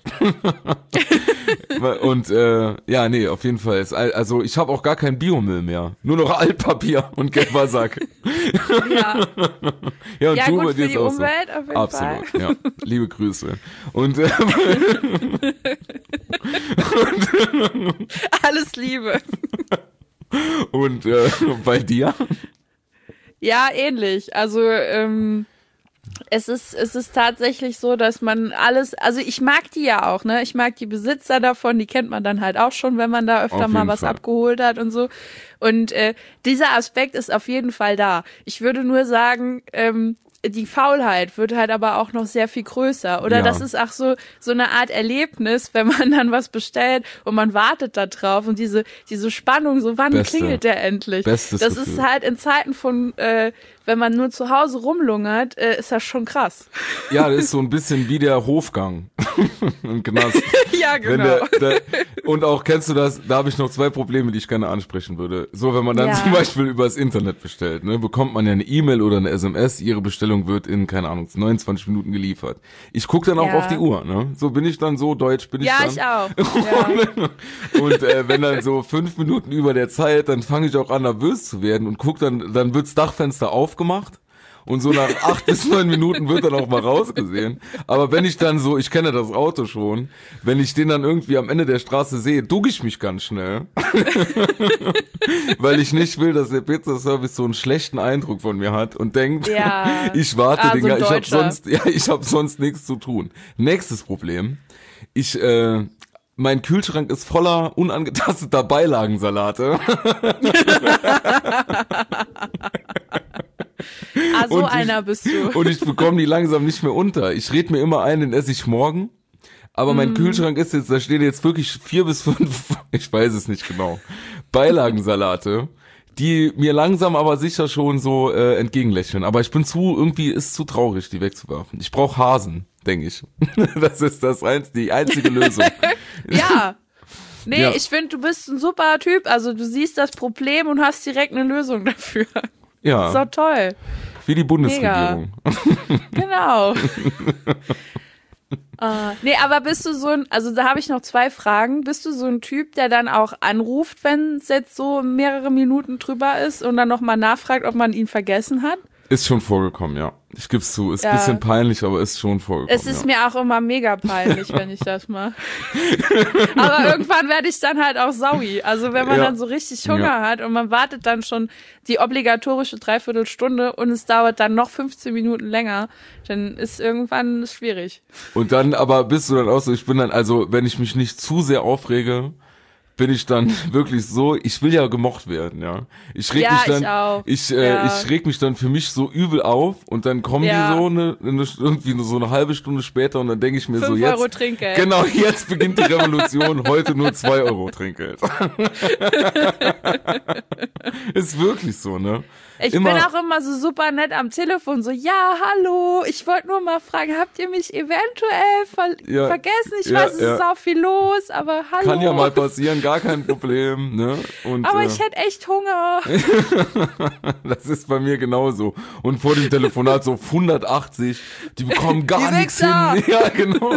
Und ja, nee, auf jeden Fall. Also ich habe auch gar keinen Biomüll mehr. Nur noch Altpapier und gelber Sack. Ja, ja, und ja, du gut bei dir für die auch Umwelt so. auf jeden Absolut, Fall. Ja. Liebe Grüße. Und alles Liebe. Und bei dir? Ja, ähnlich. Also es ist tatsächlich so, dass man alles, also ich mag die ja auch, ne? Ich mag die Besitzer davon, die kennt man dann halt auch schon, wenn man da öfter mal was abgeholt hat und so. Und dieser Aspekt ist auf jeden Fall da. Ich würde nur sagen, die Faulheit wird halt aber auch noch sehr viel größer. Oder das ist auch so eine Art Erlebnis, wenn man dann was bestellt und man wartet da drauf und diese Spannung, so wann klingelt der endlich? Bestes das Gefühl. ist halt in Zeiten von, wenn man nur zu Hause rumlungert, ist das schon krass. Ja, das ist so ein bisschen wie der Hofgang im Knast. Ja, genau. Und auch, kennst du das, da habe ich noch 2 Probleme, die ich gerne ansprechen würde. So, wenn man dann zum Beispiel übers Internet bestellt, ne, bekommt man ja eine E-Mail oder eine SMS, ihre Bestellung wird in, keine Ahnung, 29 Minuten geliefert. Ich gucke dann auch auf die Uhr, ne? So bin ich dann, so deutsch bin ich dann. Ja, ich auch. Ja. Und wenn dann so 5 Minuten über der Zeit, dann fange ich auch an, nervös zu werden und guck dann wird's Dachfenster aufgemacht und so nach 8 bis 9 Minuten wird dann auch mal rausgesehen. Aber wenn ich dann so, ich kenne das Auto schon, wenn ich den dann irgendwie am Ende der Straße sehe, ducke ich mich ganz schnell. Weil ich nicht will, dass der Pizzaservice so einen schlechten Eindruck von mir hat und denkt, ich warte den ich hab sonst nichts zu tun. Nächstes Problem. Mein Kühlschrank ist voller unangetasteter Beilagensalate. Einer bist du. Und ich bekomme die langsam nicht mehr unter. Ich rede mir immer ein, den esse ich morgen. Aber mein Kühlschrank ist jetzt, da stehen jetzt wirklich 4 bis 5, ich weiß es nicht genau, Beilagensalate, die mir langsam aber sicher schon so entgegenlächeln. Aber ich bin ist zu traurig, die wegzuwerfen. Ich brauche Hasen, denke ich. Das ist die einzige Lösung. Ja. Nee, ja. Ich finde, du bist ein super Typ. Also du siehst das Problem und hast direkt eine Lösung dafür. Ja. Das ist doch toll. Wie die Bundesregierung. Mega. Genau. Nee, aber bist du also da habe ich noch 2 Fragen. Bist du so ein Typ, der dann auch anruft, wenn es jetzt so mehrere Minuten drüber ist und dann nochmal nachfragt, ob man ihn vergessen hat? Ist schon vorgekommen, ja. Ich geb's zu. Ist ein bisschen peinlich, aber ist schon vorgekommen. Es ist mir auch immer mega peinlich, wenn ich das mache. Aber irgendwann werde ich dann halt auch saui. Also wenn man dann so richtig Hunger hat und man wartet dann schon die obligatorische Dreiviertelstunde und es dauert dann noch 15 Minuten länger, dann ist irgendwann schwierig. Und dann aber bist du dann auch so, ich bin dann, also wenn ich mich nicht zu sehr aufrege, bin ich dann wirklich so, ich will ja gemocht werden, ja. Ich reg mich dann für mich so übel auf und dann kommen die so irgendwie so eine halbe Stunde später und dann denke ich mir 5 so, jetzt. 5 Euro Trinkgeld. Genau, jetzt beginnt die Revolution, heute nur 2 Euro Trinkgeld. Ist wirklich so, ne? Ich bin auch immer so super nett am Telefon, so, ja, hallo, ich wollte nur mal fragen, habt ihr mich eventuell vergessen? Ich weiß, es ist auch viel los, aber hallo. Kann ja mal passieren, gar kein Problem, ne? Und, aber ich hätte echt Hunger. Das ist bei mir genauso. Und vor dem Telefonat so 180, die bekommen gar nichts hin. Ja, genau.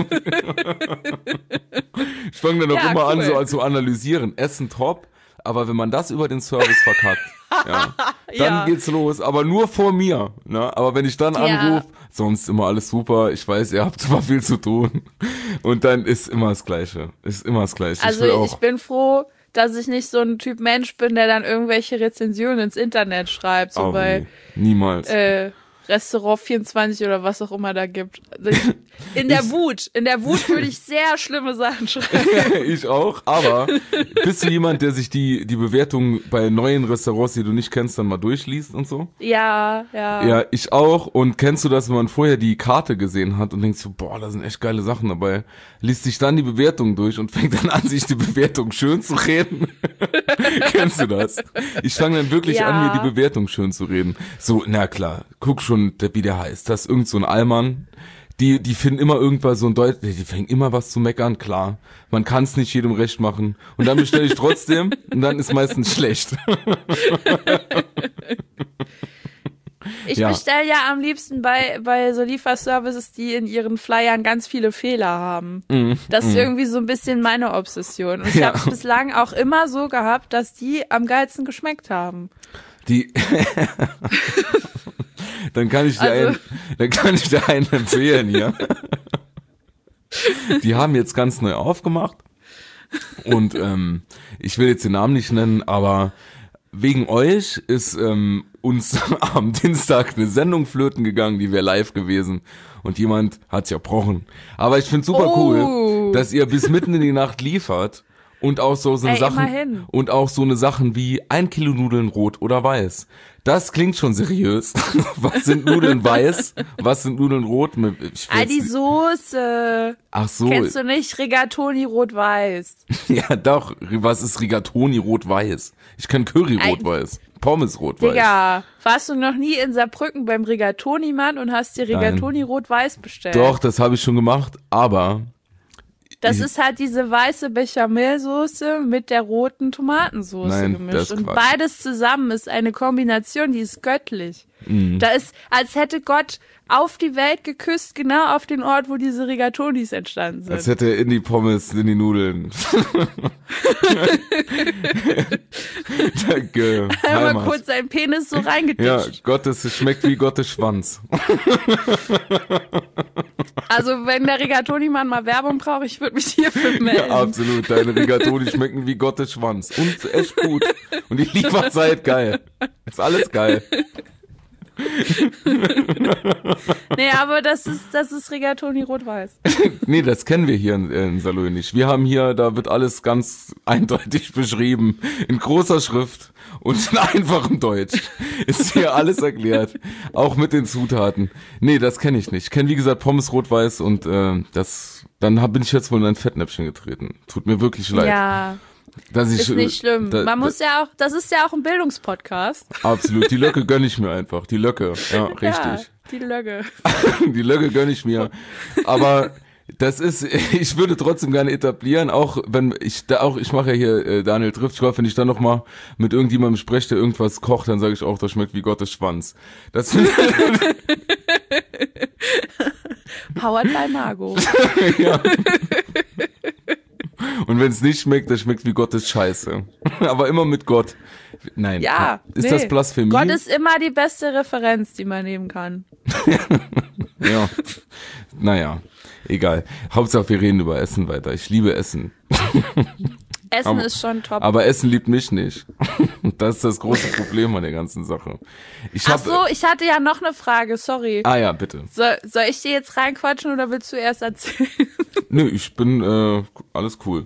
Ich fange dann auch immer an, so zu analysieren. Essen top, aber wenn man das über den Service verkackt, dann geht's los, aber nur vor mir, ne? Aber wenn ich dann anrufe, sonst immer alles super, ich weiß, ihr habt super viel zu tun und dann ist immer das Gleiche, Also ich bin froh, dass ich nicht so ein Typ Mensch bin, der dann irgendwelche Rezensionen ins Internet schreibt, so bei niemals. Restaurant 24 oder was auch immer da gibt. In der Wut würde ich sehr schlimme Sachen schreiben. Ich auch, aber bist du jemand, der sich die Bewertungen bei neuen Restaurants, die du nicht kennst, dann mal durchliest und so? Ja. Ja, ich auch. Und kennst du das, wenn man vorher die Karte gesehen hat und denkst so, boah, da sind echt geile Sachen dabei, liest sich dann die Bewertung durch und fängt dann an, sich die Bewertung schön zu reden? Kennst du das? Ich fange dann wirklich an, mir die Bewertung schön zu reden. So, na klar, guck schon, wie der heißt. Das ist irgend so ein Allmann. Die finden immer irgendwas so ein die fängen immer was zu meckern, klar. Man kann es nicht jedem recht machen. Und dann bestelle ich trotzdem und dann ist meistens schlecht. Ich bestelle ja am liebsten bei so Lieferservices, die in ihren Flyern ganz viele Fehler haben. Das ist irgendwie so ein bisschen meine Obsession. Und ich habe es bislang auch immer so gehabt, dass die am geilsten geschmeckt haben. Dann kann ich dir einen empfehlen hier. Die haben jetzt ganz neu aufgemacht und ich will jetzt den Namen nicht nennen, aber wegen euch ist uns am Dienstag eine Sendung flöten gegangen, die wäre live gewesen und jemand hat's erbrochen. Aber ich find's super cool, dass ihr bis mitten in die Nacht liefert. Und auch so eine Sachen und auch so eine Sachen wie 1 Kilo Nudeln rot oder weiß. Das klingt schon seriös. Was sind Nudeln weiß? Was sind Nudeln rot? Die Soße. Ach so. Kennst du nicht Rigatoni rot-weiß? Ja, doch. Was ist Rigatoni rot-weiß? Ich kenn Curry rot-weiß. Pommes rot-weiß. Digga, warst du noch nie in Saarbrücken beim Rigatoni-Mann und hast dir Rigatoni rot-weiß bestellt? Doch, das habe ich schon gemacht, aber Das ist halt diese weiße Bechamelsoße mit der roten Tomatensoße gemischt. Und beides zusammen ist eine Kombination, die ist göttlich. Da ist, als hätte Gott auf die Welt geküsst, genau auf den Ort, wo diese Rigatonis entstanden sind. Als hätte er in die Pommes, in die Nudeln. Danke. Einmal kurz seinen Penis so reingeditscht. Ja, es schmeckt wie Gottes Schwanz. Also wenn der Rigatoni-Mann mal Werbung braucht, ich würde mich hierfür melden. Ja, absolut. Deine Rigatoni schmecken wie Gottes Schwanz. Und echt gut. Und die Lieferzeit geil. Ist alles geil. Nee, aber das ist Rigatoni rot-weiß. Nee, das kennen wir hier in Saarlouis nicht. Wir haben hier, da wird alles ganz eindeutig beschrieben, in großer Schrift und in einfachem Deutsch. Ist hier alles erklärt, auch mit den Zutaten. Nee, das kenne ich nicht. Ich kenne, wie gesagt, Pommes rot-weiß und bin ich jetzt wohl in ein Fettnäpfchen getreten. Tut mir wirklich leid. Ja. Ist nicht schlimm. Das ist ja auch ein Bildungspodcast. Absolut. Die Löcke gönne ich mir einfach. Die Löcke. Ja, richtig. Ja, die Löcke. Die Löcke gönne ich mir. Aber ich würde trotzdem gerne etablieren, auch wenn ich mache ja hier Daniel trifft, ich glaube, wenn ich dann nochmal mit irgendjemandem spreche, der irgendwas kocht, dann sage ich auch, das schmeckt wie Gottes Schwanz. Das Powered by Margot. Ja. Und wenn es nicht schmeckt, dann schmeckt wie Gottes Scheiße. Aber immer mit Gott. Nein. Ja. Ist das Blasphemie? Gott ist immer die beste Referenz, die man nehmen kann. Ja. Naja, egal. Hauptsache wir reden über Essen weiter. Ich liebe Essen. Essen ist schon top. Aber Essen liebt mich nicht. Das ist das große Problem an der ganzen Sache. Ich hatte ja noch eine Frage, sorry. Ah ja, bitte. Soll ich dir jetzt reinquatschen oder willst du erst erzählen? Nö, ich bin alles cool.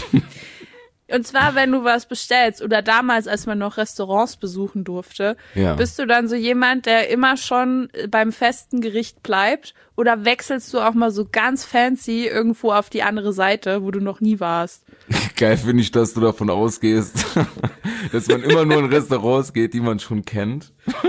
Und zwar, wenn du was bestellst oder damals, als man noch Restaurants besuchen durfte, bist du dann so jemand, der immer schon beim festen Gericht bleibt oder wechselst du auch mal so ganz fancy irgendwo auf die andere Seite, wo du noch nie warst? Geil finde ich, dass du davon ausgehst, dass man immer nur in Restaurants geht, die man schon kennt.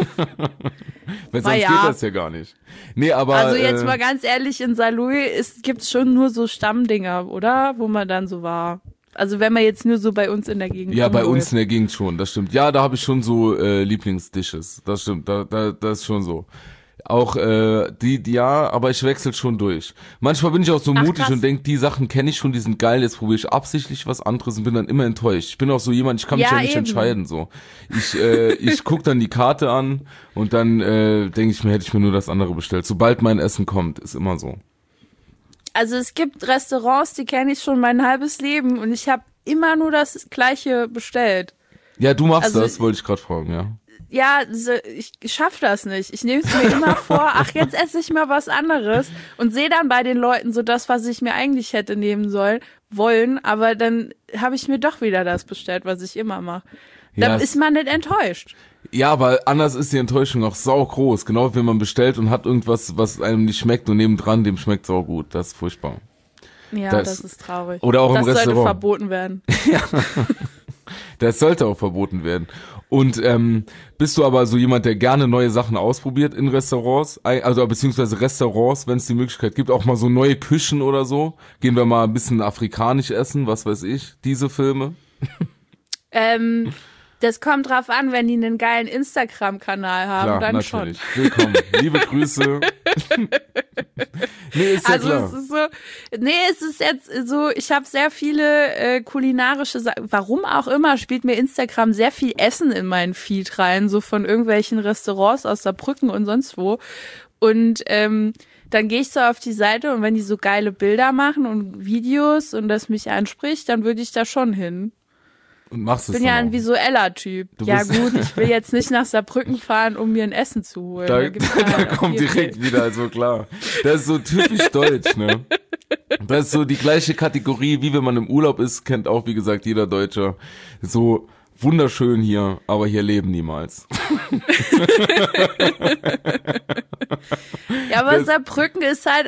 Weil sonst geht das ja gar nicht. Nee, aber also jetzt mal ganz ehrlich, in Saarlouis gibt's schon nur so Stammdinger, oder? Wo man dann so war. Also wenn man jetzt nur so bei uns in der Gegend Ja, bei uns in der Gegend schon, das stimmt. Ja, da habe ich schon so Lieblingsdishes, das stimmt, das ist schon so. Auch aber ich wechsle schon durch. Manchmal bin ich auch so mutig und denke, die Sachen kenne ich schon, die sind geil, jetzt probiere ich absichtlich was anderes und bin dann immer enttäuscht. Ich bin auch so jemand, ich kann mich ja nicht entscheiden. So. Ich guck dann die Karte an und dann denke ich mir, hätte ich mir nur das andere bestellt. Sobald mein Essen kommt, ist immer so. Also es gibt Restaurants, die kenne ich schon mein halbes Leben und ich habe immer nur das Gleiche bestellt. Ja, du machst das, wollte ich gerade fragen, ja. Ja, ich schaff das nicht. Ich nehme es mir immer vor, jetzt esse ich mal was anderes und sehe dann bei den Leuten so das, was ich mir eigentlich hätte nehmen wollen, aber dann habe ich mir doch wieder das bestellt, was ich immer mache. Dann ist man nicht enttäuscht. Ja, aber anders ist die Enttäuschung auch sau groß. Genau, wenn man bestellt und hat irgendwas, was einem nicht schmeckt und nebendran, dem schmeckt sau gut. Das ist furchtbar. Ja, das ist traurig. Oder auch im Restaurant. Das sollte verboten werden. Ja. Das sollte auch verboten werden. Und bist du aber so jemand, der gerne neue Sachen ausprobiert in Restaurants? Also beziehungsweise Restaurants, wenn es die Möglichkeit gibt, auch mal so neue Küchen oder so? Gehen wir mal ein bisschen afrikanisch essen, was weiß ich, diese Filme? Das kommt drauf an, wenn die einen geilen Instagram-Kanal haben, klar, dann natürlich. Schon. Willkommen, liebe Grüße. Nee, ist ja also klar. Es ist jetzt so, ich habe sehr viele kulinarische Sachen, warum auch immer, spielt mir Instagram sehr viel Essen in meinen Feed rein, so von irgendwelchen Restaurants aus Saarbrücken und sonst wo. Und dann gehe ich so auf die Seite und wenn die so geile Bilder machen und Videos und das mich anspricht, dann würde ich da schon hin. Und machst es Ich bin ja ein visueller Typ. Ja gut, ich will jetzt nicht nach Saarbrücken fahren, um mir ein Essen zu holen. Da kommt direkt wieder, so klar. Das ist so typisch deutsch, ne? Das ist so die gleiche Kategorie, wie wenn man im Urlaub ist, kennt auch, wie gesagt, jeder Deutsche. So wunderschön hier, aber hier leben niemals. Ja, aber Saarbrücken ist halt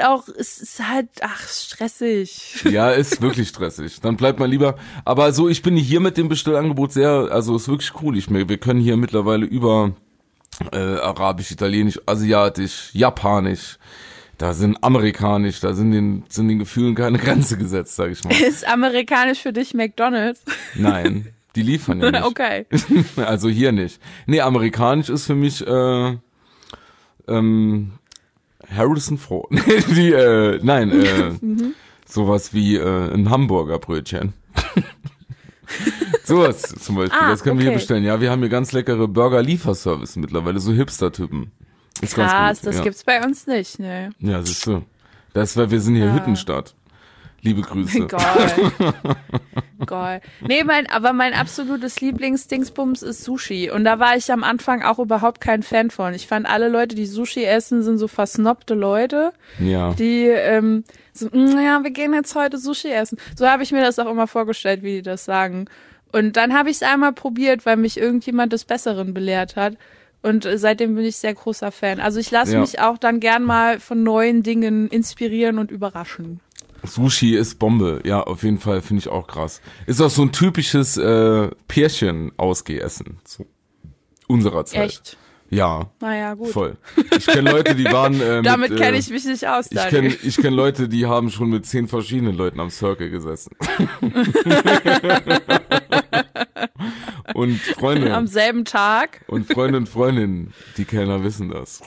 stressig. Ja, ist wirklich stressig. Dann bleibt man lieber, aber so, ich bin hier mit dem Bestellangebot ist wirklich cool. Wir können hier mittlerweile über Arabisch, Italienisch, Asiatisch, Japanisch, Da sind amerikanisch, da sind den Gefühlen keine Grenze gesetzt, sag ich mal. Ist amerikanisch für dich McDonald's? Nein, die liefern ja nicht. Okay. Also hier nicht. Nee, amerikanisch ist für mich Harrison Ford. Sowas wie ein Hamburgerbrötchen. Sowas zum Beispiel, das können wir hier bestellen. Ja, wir haben hier ganz leckere Burger-Lieferservice mittlerweile, so Hipster-Typen. Krass, das gibt's bei uns nicht, ne? Ja, siehst du. Wir sind hier Hüttenstadt. Liebe Grüße. Geil. Nee, mein absolutes Lieblingsdingsbums ist Sushi. Und da war ich am Anfang auch überhaupt kein Fan von. Ich fand, alle Leute, die Sushi essen, sind so versnobte Leute. Ja. Die wir gehen jetzt heute Sushi essen. So habe ich mir das auch immer vorgestellt, wie die das sagen. Und dann habe ich es einmal probiert, weil mich irgendjemand des Besseren belehrt hat. Und seitdem bin ich sehr großer Fan. Also ich lasse mich auch dann gern mal von neuen Dingen inspirieren und überraschen. Sushi ist Bombe, ja, auf jeden Fall, finde ich auch krass. Ist auch so ein typisches Pärchen-Ausgehessen zu unserer Zeit. Echt? Ja. Naja, gut. Voll. Ich kenne Leute, die waren damit kenne ich mich nicht aus, Daniel. Ich kenn Leute, die haben schon mit 10 verschiedenen Leuten am Circle gesessen. Und Freunde. Am selben Tag. Und Freundinnen, die Kellner wissen das.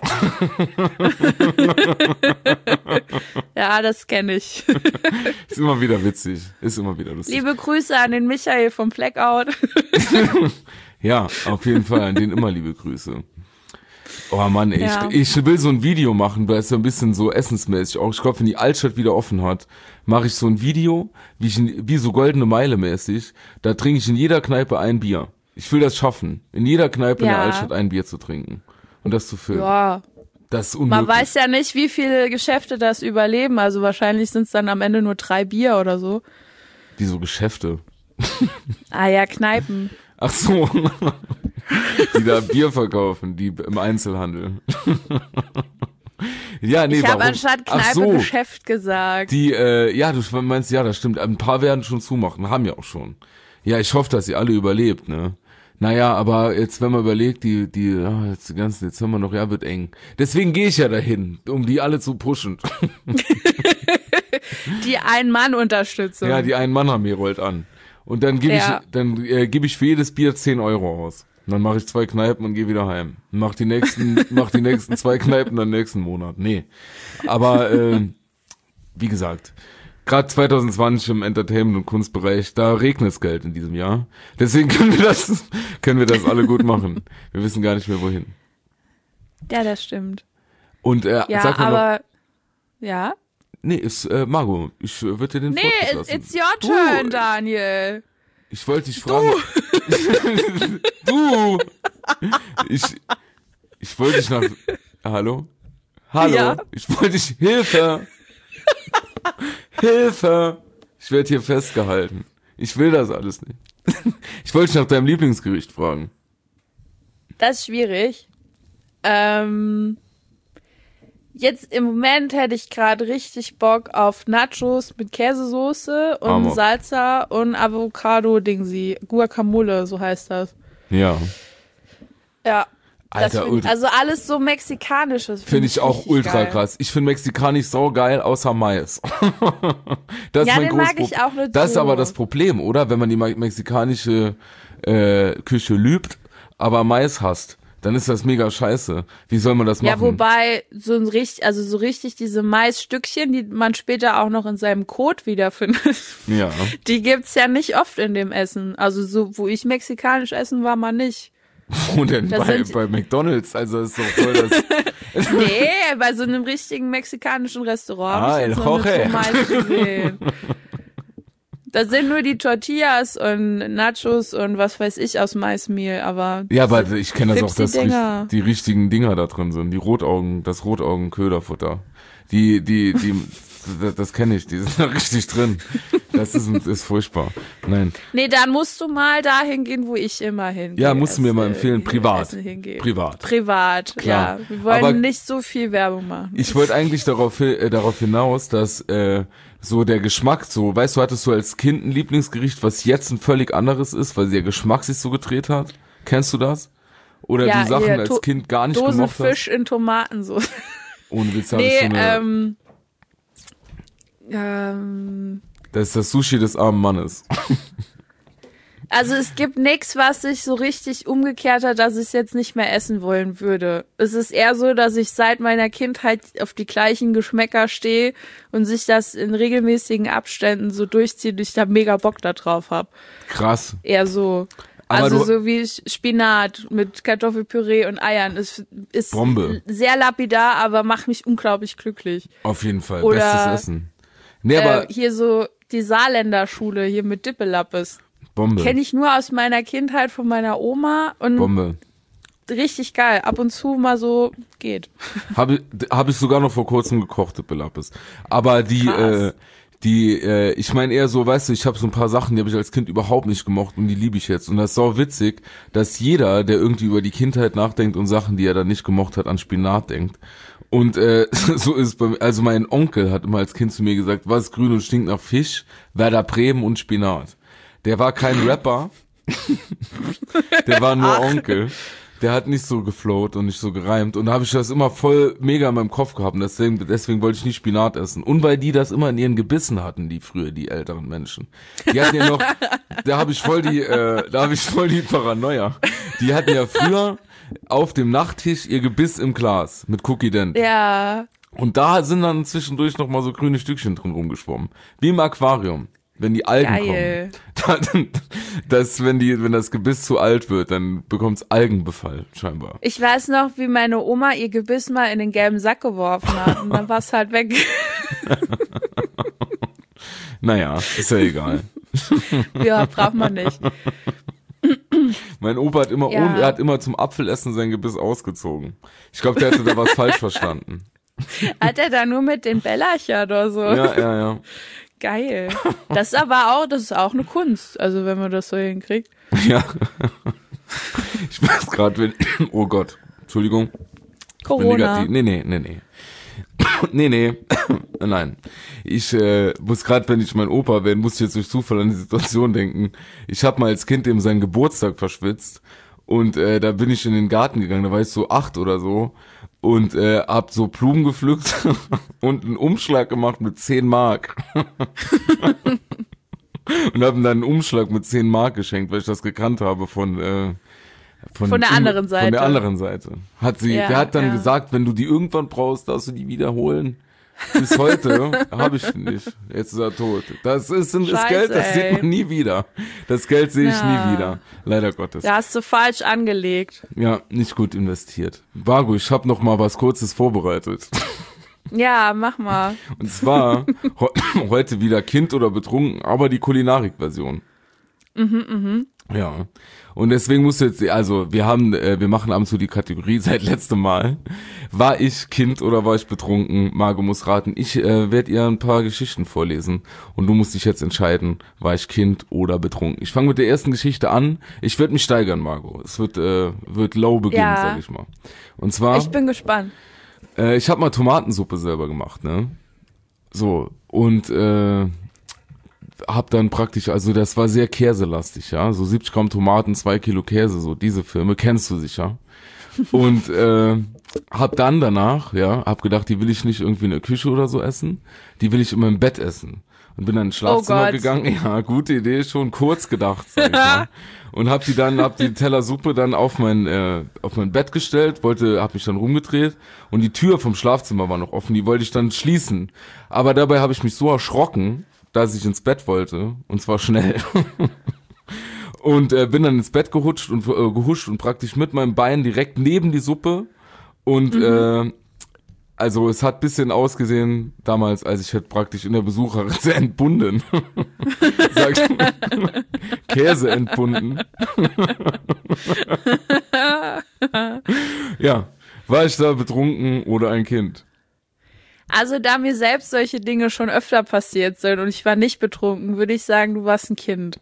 Ja, das kenne ich. Ist immer wieder witzig. Ist immer wieder lustig. Liebe Grüße an den Michael vom Blackout. Ja, auf jeden Fall, an den immer liebe Grüße. Oh Mann, ey, ich will so ein Video machen, weil es ja ein bisschen so essensmäßig auch. Ich glaube, wenn die Altstadt wieder offen hat, mache ich so ein Video, wie so Goldene Meile mäßig. Da trinke ich in jeder Kneipe ein Bier. Ich will das schaffen, in jeder Kneipe in der Altstadt ein Bier zu trinken und das zu filmen. Ja. Das ist unmöglich. Man weiß ja nicht, wie viele Geschäfte das überleben. Also wahrscheinlich sind es dann am Ende nur 3 Bier oder so. Wieso Geschäfte? Ah ja, Kneipen. Ach so. Die da Bier verkaufen, die im Einzelhandel. Ja, nee, ich habe anstatt Kneipe Geschäft gesagt. Die, du meinst, ja, das stimmt. Ein paar werden schon zumachen, haben ja auch schon. Ja, ich hoffe, dass ihr alle überlebt, ne? Naja, aber jetzt, wenn man überlegt, jetzt die ganzen Dezember noch, wird eng. Deswegen gehe ich ja dahin, um die alle zu pushen. Die Ein-Mann-Unterstützung. Ja, die Ein-Mann-Armee rollt an. Und dann gebe ich für jedes Bier 10 Euro aus. Und dann mache ich 2 Kneipen und gehe wieder heim. Mach die nächsten 2 Kneipen dann nächsten Monat. Nee. Aber wie gesagt, gerade 2020 im Entertainment- und Kunstbereich, da regnet es Geld in diesem Jahr. Deswegen können wir das alle gut machen. Wir wissen gar nicht mehr wohin. Ja, das stimmt. Und sag mal aber noch, ja. Nee, ist Margot, ich würde dir den Vortritt lassen. It's your turn, Daniel. Ich wollte dich fragen. Du! Ich wollte dich nach... Hallo? Hallo? Ja? Ich wollte dich... Hilfe! Hilfe! Ich werde hier festgehalten. Ich will das alles nicht. Ich wollte dich nach deinem Lieblingsgericht fragen. Das ist schwierig. Jetzt im Moment hätte ich gerade richtig Bock auf Nachos mit Käsesoße und Salsa und Avocado-Dingsi. Guacamole, so heißt das. Ja. Ja. Alter, also alles so Mexikanisches. Finde ich auch ultra geil. Krass. Ich finde Mexikanisch so geil, außer Mais. Das ist mein den mag ich auch nicht. Das ist aber das Problem, oder? Wenn man die mexikanische Küche liebt, aber Mais hasst. Dann ist das mega scheiße. Wie soll man das machen? Ja, wobei so richtig diese Maisstückchen, die man später auch noch in seinem Kot wiederfindet, die gibt's ja nicht oft in dem Essen. Also so, wo ich mexikanisch essen war, mal nicht. Wo denn? Bei McDonald's? Also das ist doch voll das... Nee, bei so einem richtigen mexikanischen Restaurant habe ich jetzt noch nicht so Mais gesehen. Da sind nur die Tortillas und Nachos und was weiß ich aus Maismehl, aber... Ja, aber ich kenne das auch, dass die richtigen Dinger da drin sind. Das Rotaugen-Köderfutter. Das kenne ich, die sind da richtig drin. Das ist furchtbar. Nein. Nee, dann musst du mal dahin gehen, wo ich immer hingehe. Ja, musst du mir mal empfehlen, privat. Privat, klar. Ja. Wir wollen aber nicht so viel Werbung machen. Ich wollte eigentlich darauf hinaus, dass so der Geschmack, so, weißt du, hattest du als Kind ein Lieblingsgericht, was jetzt ein völlig anderes ist, weil der Geschmack sich so gedreht hat? Kennst du das? Oder du Sachen als Kind gar nicht Dose gemocht hast? Fisch in Tomatensauce. Ohne Witz, habe ich so eine... Das ist das Sushi des armen Mannes. Also es gibt nichts, was sich so richtig umgekehrt hat, dass ich es jetzt nicht mehr essen wollen würde. Es ist eher so, dass ich seit meiner Kindheit auf die gleichen Geschmäcker stehe und sich das in regelmäßigen Abständen so durchzieht und ich da mega Bock da drauf habe. Krass. Eher so. Aber also so wie Spinat mit Kartoffelpüree und Eiern. Ist Bombe. Sehr lapidar, aber macht mich unglaublich glücklich. Auf jeden Fall. Oder, bestes Essen. Nee, aber hier so die Saarländer Schule hier mit Dippelappes. Bombe. Kenne ich nur aus meiner Kindheit von meiner Oma und Bombe. Richtig geil. Ab und zu mal so geht. Hab ich sogar noch vor kurzem gekocht, Dippelappes. Aber ich meine eher so, weißt du, ich habe so ein paar Sachen, die habe ich als Kind überhaupt nicht gemocht und die liebe ich jetzt. Und das ist sau witzig, dass jeder, der irgendwie über die Kindheit nachdenkt und Sachen, die er dann nicht gemocht hat, an Spinat denkt. Und so ist also mein Onkel hat immer als Kind zu mir gesagt, was ist grün und stinkt nach Fisch, Werder Bremen und Spinat. Der war kein Rapper, der war nur Onkel. Der hat nicht so geflowt und nicht so gereimt. Und da habe ich das immer voll mega in meinem Kopf gehabt. Und deswegen wollte ich nicht Spinat essen. Und weil die das immer in ihren Gebissen hatten, die älteren Menschen. Die hatten ja noch, da habe ich voll die Paranoia. Die hatten ja früher auf dem Nachttisch ihr Gebiss im Glas mit Cookie Dent. Ja. Und da sind dann zwischendurch noch mal so grüne Stückchen drin rumgeschwommen. Wie im Aquarium. Wenn die Algen kommen, wenn das Gebiss zu alt wird, dann bekommt's Algenbefall, scheinbar. Ich weiß noch, wie meine Oma ihr Gebiss mal in den gelben Sack geworfen hat und dann war's halt weg. Naja, ist ja egal. Ja, braucht man nicht. Mein Opa hat immer zum Apfelessen sein Gebiss ausgezogen. Ich glaube, der hätte da was falsch verstanden. Hat er da nur mit den Bellerchen oder so? Ja. Geil. Das ist auch eine Kunst, also wenn man das so hinkriegt. Ja. Ich weiß gerade, oh Gott, Entschuldigung. Corona. Nee. Nein. Ich muss gerade, wenn ich mein Opa bin, muss ich jetzt durch Zufall an die Situation denken. Ich habe mal als Kind eben seinen Geburtstag verschwitzt und da bin ich in den Garten gegangen, da war ich so 8 oder so. Und hab so Blumen gepflückt und einen Umschlag gemacht mit 10 Mark. Und hab ihm dann einen Umschlag mit 10 Mark geschenkt, weil ich das gekannt habe von der anderen Seite. Von der anderen Seite. Der hat dann gesagt, wenn du die irgendwann brauchst, darfst du die wiederholen. Bis heute habe ich ihn nicht. Jetzt ist er tot. Das ist Geld, das sieht man nie wieder. Das Geld sehe ich nie wieder. Leider Gottes. Da hast du falsch angelegt. Ja, nicht gut investiert. Vago, ich habe noch mal was Kurzes vorbereitet. Ja, mach mal. Und zwar heute wieder Kind oder betrunken, aber die Kulinarik-Version. Ja. Und deswegen musst du jetzt, also wir machen abends so die Kategorie seit letztem Mal. War ich Kind oder war ich betrunken? Margo muss raten. Ich werde ihr ein paar Geschichten vorlesen und du musst dich jetzt entscheiden, war ich Kind oder betrunken. Ich fange mit der ersten Geschichte an. Ich werde mich steigern, Margo. Es wird low beginnen, sag ich mal. Und zwar. Ich bin gespannt. Ich habe mal Tomatensuppe selber gemacht, ne? So, und hab dann praktisch, also das war sehr käselastig, ja, so 70 Gramm Tomaten, 2 Kilo Käse, so diese Filme, kennst du sicher. Und hab dann danach, hab gedacht, die will ich nicht irgendwie in der Küche oder so essen, die will ich in meinem Bett essen. Und bin dann ins Schlafzimmer gegangen, ja, gute Idee, schon kurz gedacht, sag ich mal. Und hab die Teller Suppe dann auf mein Bett gestellt, hab mich dann rumgedreht und die Tür vom Schlafzimmer war noch offen, die wollte ich dann schließen. Aber dabei habe ich mich so erschrocken, dass ich ins Bett wollte, und zwar schnell. Und bin dann ins Bett gehuscht und praktisch mit meinem Bein direkt neben die Suppe. Und also es hat ein bisschen ausgesehen damals, als ich hätte praktisch in der Besucherritze entbunden. Sag ich mal. Käse entbunden. Ja, war ich da betrunken oder ein Kind? Also da mir selbst solche Dinge schon öfter passiert sind und ich war nicht betrunken, würde ich sagen, du warst ein Kind.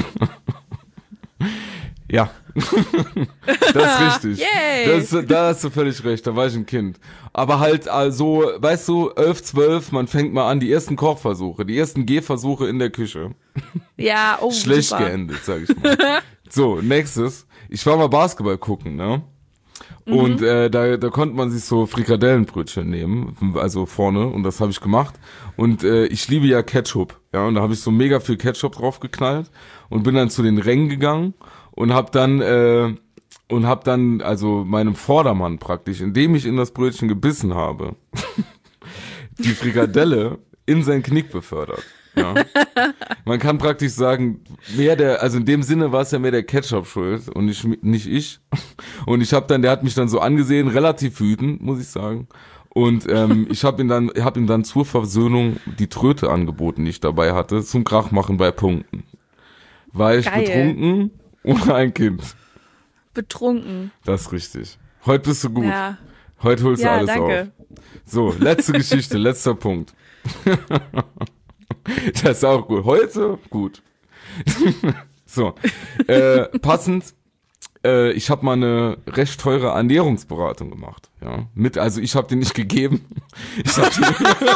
Ja, das ist richtig. Da hast du völlig recht, da war ich ein Kind. Aber halt also, weißt du, 11, 12, man fängt mal an, die ersten Kochversuche, die ersten Gehversuche in der Küche. Ja, schlecht super. Geendet, sag ich mal. So, nächstes. Ich war mal Basketball gucken, ne? Und da konnte man sich so Frikadellenbrötchen nehmen, also vorne, und das habe ich gemacht. Und ich liebe ja Ketchup, ja, und da habe ich so mega viel Ketchup drauf geknallt und bin dann zu den Rängen gegangen und hab dann also meinem Vordermann praktisch, indem ich in das Brötchen gebissen habe, die Frikadelle in sein Knick befördert. Ja. Man kann praktisch sagen, also in dem Sinne war es ja mehr der Ketchup schuld und nicht ich. Und der hat mich dann so angesehen, relativ wütend, muss ich sagen. Und ich hab ihm dann zur Versöhnung die Tröte angeboten, die ich dabei hatte, zum Krachmachen bei Punkten. War ich betrunken oder ein Kind? Betrunken. Das ist richtig. Heute bist du gut. Ja. Heute holst du alles danke. Auf. So, letzte Geschichte, letzter Punkt. Das ist auch gut. Heute gut. So, passend. Ich habe mal eine recht teure Ernährungsberatung gemacht. Ja, also ich habe die nicht gegeben. Ich hab die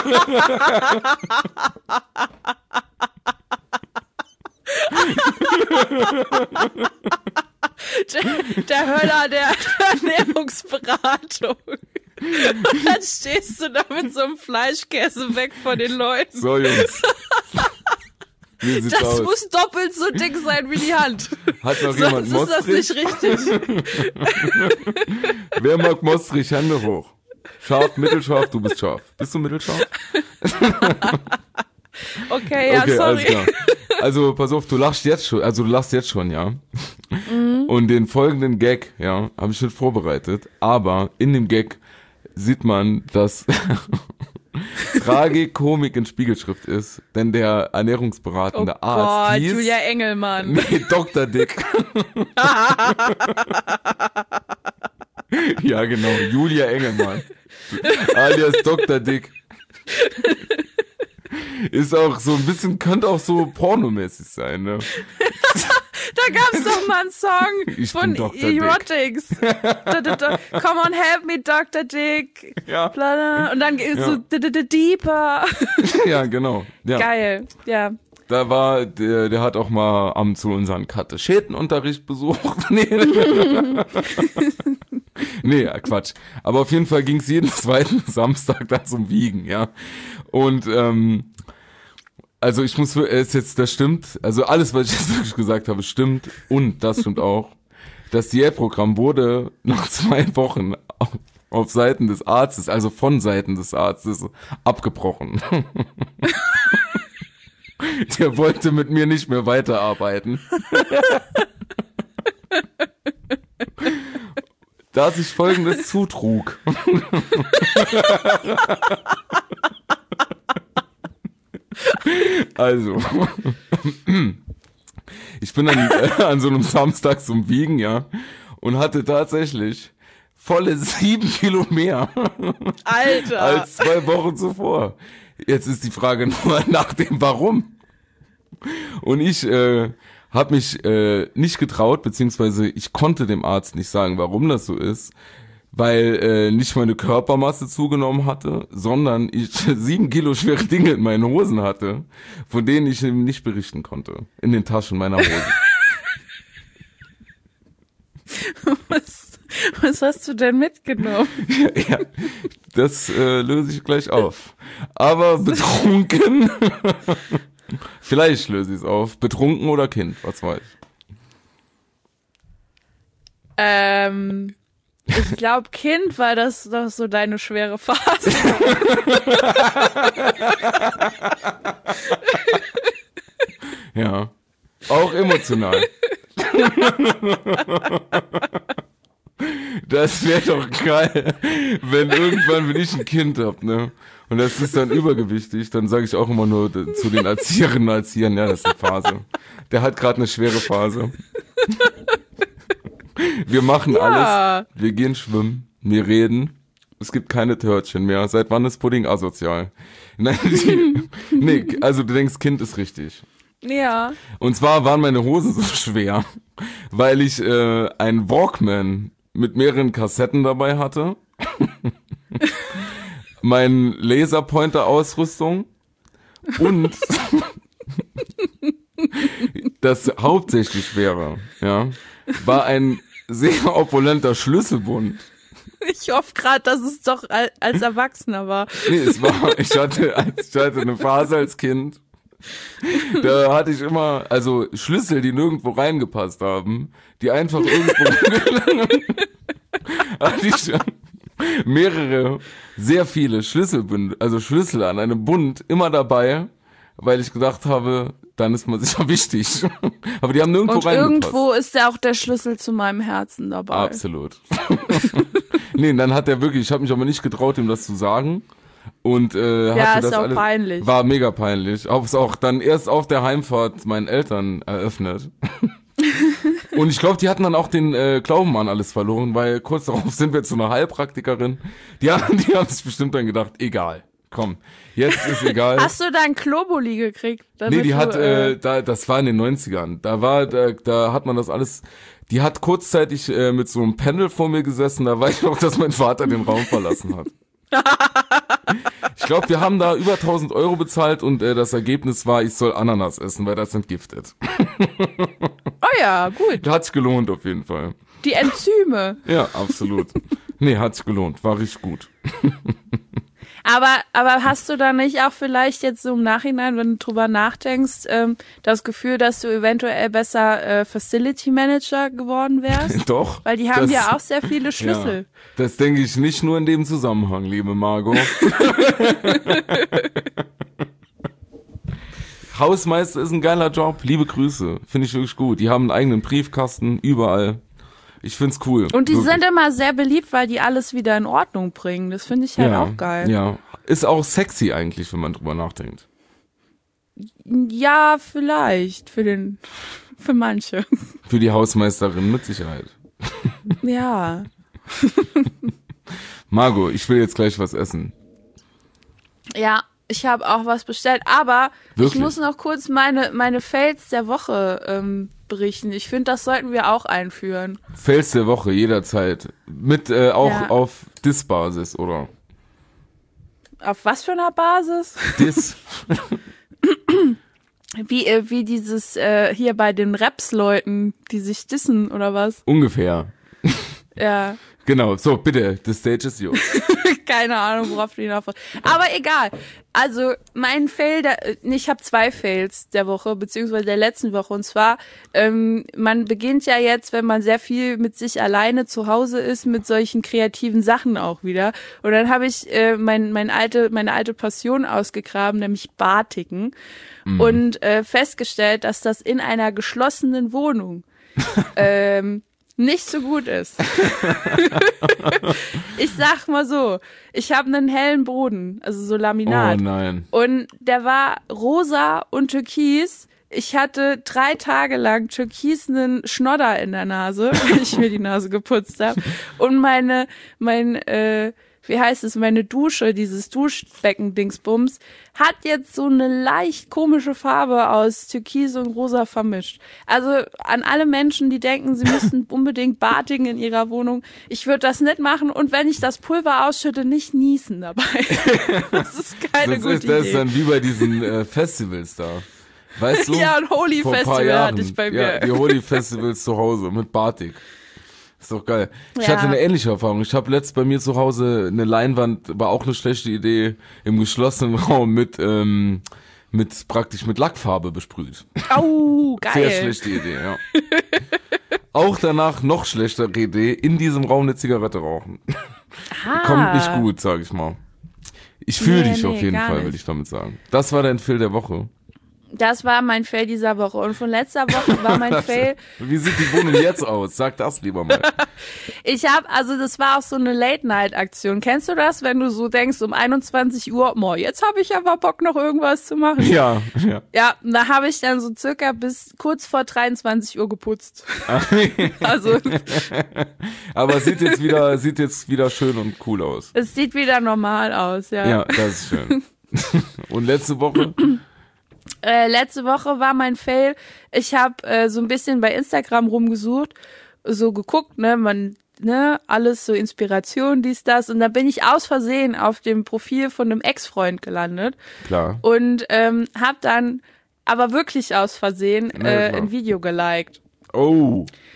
der Höller der Ernährungsberatung. Und dann stehst du da mit so einem Fleischkäse weg von den Leuten. So, Jungs. Das muss doppelt so dick sein wie die Hand. Hat noch jemand Mostrich? Sonst ist das nicht richtig. Wer mag Mostrich? Hände hoch. Scharf, mittelscharf, du bist scharf. Bist du mittelscharf? Okay, sorry. Alles klar. Also, pass auf, du lachst jetzt schon, ja. Mhm. Und den folgenden Gag, ja, habe ich schon vorbereitet. Aber in dem Gag sieht man, dass Tragikomik in Spiegelschrift ist, denn der ernährungsberatende Arzt hieß... Julia Engelmann. Nee, Dr. Dick. Ja, genau, Julia Engelmann. Alias Dr. Dick. Ist auch so ein bisschen, könnte auch so pornomäßig sein, ne? Da gab's doch mal einen Song von Erotics. Come on, help me, Dr. Dick. Ja. Und dann ist so Deeper. Ja, genau. Ja. Geil, ja. Da war, der hat auch mal abends so unseren Katechetenunterricht besucht. Nee, Quatsch. Aber auf jeden Fall ging's jeden zweiten Samstag dann zum Wiegen, ja. Und, also ich muss, das stimmt, also alles, was ich jetzt wirklich gesagt habe, stimmt und das stimmt auch. Das Diätprogramm wurde nach 2 Wochen auf Seiten des Arztes, also von Seiten des Arztes, abgebrochen. Der wollte mit mir nicht mehr weiterarbeiten. Da sich Folgendes zutrug. Also, ich bin dann an so einem Samstag zum Wiegen, ja, und hatte tatsächlich volle 7 Kilo mehr. Alter! Als 2 Wochen zuvor. Jetzt ist die Frage nur nach dem Warum. Und ich habe mich nicht getraut, beziehungsweise ich konnte dem Arzt nicht sagen, warum das so ist, weil nicht meine Körpermasse zugenommen hatte, sondern ich 7 Kilo schwere Dinge in meinen Hosen hatte, von denen ich ihm nicht berichten konnte, in den Taschen meiner Hosen. Was hast du denn mitgenommen? Ja, das löse ich gleich auf. Aber betrunken, vielleicht löse ich es auf. Betrunken oder Kind, was weiß ich. Ich glaube, Kind war das doch so deine schwere Phase. Ja, auch emotional. Das wäre doch geil, wenn irgendwann ich ein Kind hab, ne? Und das ist dann übergewichtig, dann sage ich auch immer nur zu den Erzieherinnen und Erziehern, ja, das ist eine Phase. Der hat gerade eine schwere Phase. Wir machen alles, wir gehen schwimmen, wir reden, es gibt keine Törtchen mehr. Seit wann ist Pudding asozial? Nein, nee, also du denkst, Kind ist richtig. Ja. Und zwar waren meine Hosen so schwer, weil ich einen Walkman mit mehreren Kassetten dabei hatte, mein Laserpointer-Ausrüstung und das hauptsächlich schwere, ja, war ein sehr opulenter Schlüsselbund. Ich hoffe gerade, dass es doch als Erwachsener war. Nee, ich hatte eine Phase als Kind. Da hatte ich immer, also Schlüssel, die nirgendwo reingepasst haben, die einfach irgendwo hatte ich mehrere, sehr viele Schlüsselbünde, also Schlüssel an einem Bund immer dabei, weil ich gedacht habe, dann ist man sicher wichtig. Aber die haben nirgendwo reingepasst. Und irgendwo ist ja auch der Schlüssel zu meinem Herzen dabei. Absolut. Nee, dann hat er wirklich, ich habe mich aber nicht getraut, ihm das zu sagen. Und hatte das ist auch alles, peinlich. War mega peinlich. Hab's auch dann erst auf der Heimfahrt meinen Eltern eröffnet. Und ich glaube, die hatten dann auch den Glauben an alles verloren, weil kurz darauf sind wir zu einer Heilpraktikerin. Die haben sich bestimmt dann gedacht, egal, komm, jetzt ist egal. Hast du da ein Globuli gekriegt? Nee, die hat, das war in den 90ern. Da hat man das alles, die hat kurzzeitig mit so einem Panel vor mir gesessen, da weiß ich noch, dass mein Vater den Raum verlassen hat. Ich glaube, wir haben da über 1.000 Euro bezahlt und das Ergebnis war, ich soll Ananas essen, weil das entgiftet. Oh ja, gut. Hat sich gelohnt auf jeden Fall. Die Enzyme. Ja, absolut. Nee, hat sich gelohnt, war richtig gut. Aber hast du da nicht auch vielleicht jetzt so im Nachhinein, wenn du drüber nachdenkst, das Gefühl, dass du eventuell besser Facility Manager geworden wärst? Doch. Weil die haben ja auch sehr viele Schlüssel. Ja, das denke ich nicht nur in dem Zusammenhang, liebe Margot. Hausmeister ist ein geiler Job, liebe Grüße, finde ich wirklich gut. Die haben einen eigenen Briefkasten, überall. Ich find's cool. Und die sind immer sehr beliebt, weil die alles wieder in Ordnung bringen. Das finde ich halt auch geil. Ja, ist auch sexy eigentlich, wenn man drüber nachdenkt. Ja, vielleicht. Für manche. Für die Hausmeisterin mit Sicherheit. Ja. Margot, ich will jetzt gleich was essen. Ja, ich habe auch was bestellt, aber wirklich? Ich muss noch kurz meine Fails der Woche berichten. Ich finde, das sollten wir auch einführen. Fails der Woche, jederzeit. Mit auf Dis-Basis, oder? Auf was für einer Basis? Dis. Wie dieses hier bei den Raps-Leuten, die sich dissen, oder was? Ungefähr. Ja. Genau, so, bitte, the stage is yours. Keine Ahnung, worauf du hinaus willst. Aber egal. Also, mein Fail, ich habe 2 Fails der Woche, beziehungsweise der letzten Woche. Und zwar, man beginnt ja jetzt, wenn man sehr viel mit sich alleine zu Hause ist, mit solchen kreativen Sachen auch wieder. Und dann habe ich meine alte Passion ausgegraben, nämlich Batiken. Und festgestellt, dass das in einer geschlossenen Wohnung nicht so gut ist. Ich sag mal so, ich habe einen hellen Boden, also so Laminat. Oh nein. Und der war rosa und türkis. Ich hatte 3 Tage lang türkisenen Schnodder in der Nase, wenn ich mir die Nase geputzt habe. Und meine Dusche, dieses Duschbecken-Dingsbums, hat jetzt so eine leicht komische Farbe aus Türkis und Rosa vermischt. Also an alle Menschen, die denken, sie müssten unbedingt batigen in ihrer Wohnung, ich würde das nicht machen und wenn ich das Pulver ausschütte, nicht niesen dabei. Das ist keine gute Idee. Das ist dann wie bei diesen Festivals da. Weißt du? Ja, ein Holy-Festival hatte ich bei mir. Ja, die Holy-Festivals zu Hause mit Batik. Ist doch geil. Ich hatte eine ähnliche Erfahrung. Ich habe letzt bei mir zu Hause eine Leinwand, war auch eine schlechte Idee, im geschlossenen Raum mit Lackfarbe besprüht. Au, geil. Sehr schlechte Idee, ja. Auch danach noch schlechtere Idee, in diesem Raum eine Zigarette rauchen. Kommt nicht gut, sag ich mal. Ich fühle dich auf jeden Fall, will ich damit sagen. Das war dein Fail der Woche. Das war mein Fail dieser Woche. Und von letzter Woche war mein Fail. Wie sieht die Wohnung jetzt aus? Sag das lieber mal. Das war auch so eine Late-Night-Aktion. Kennst du das, wenn du so denkst, um 21 Uhr, jetzt habe ich aber Bock, noch irgendwas zu machen? Ja. Ja, da habe ich dann so circa bis kurz vor 23 Uhr geputzt. Also. Aber sieht jetzt wieder schön und cool aus. Es sieht wieder normal aus, ja. Ja, das ist schön. Und letzte Woche? Letzte Woche war mein Fail, ich habe so ein bisschen bei Instagram rumgesucht, so geguckt, alles so Inspiration, dies, das, und da bin ich aus Versehen auf dem Profil von einem Ex-Freund gelandet. Klar. Und habe dann aber wirklich aus Versehen ein Video geliked. Oh.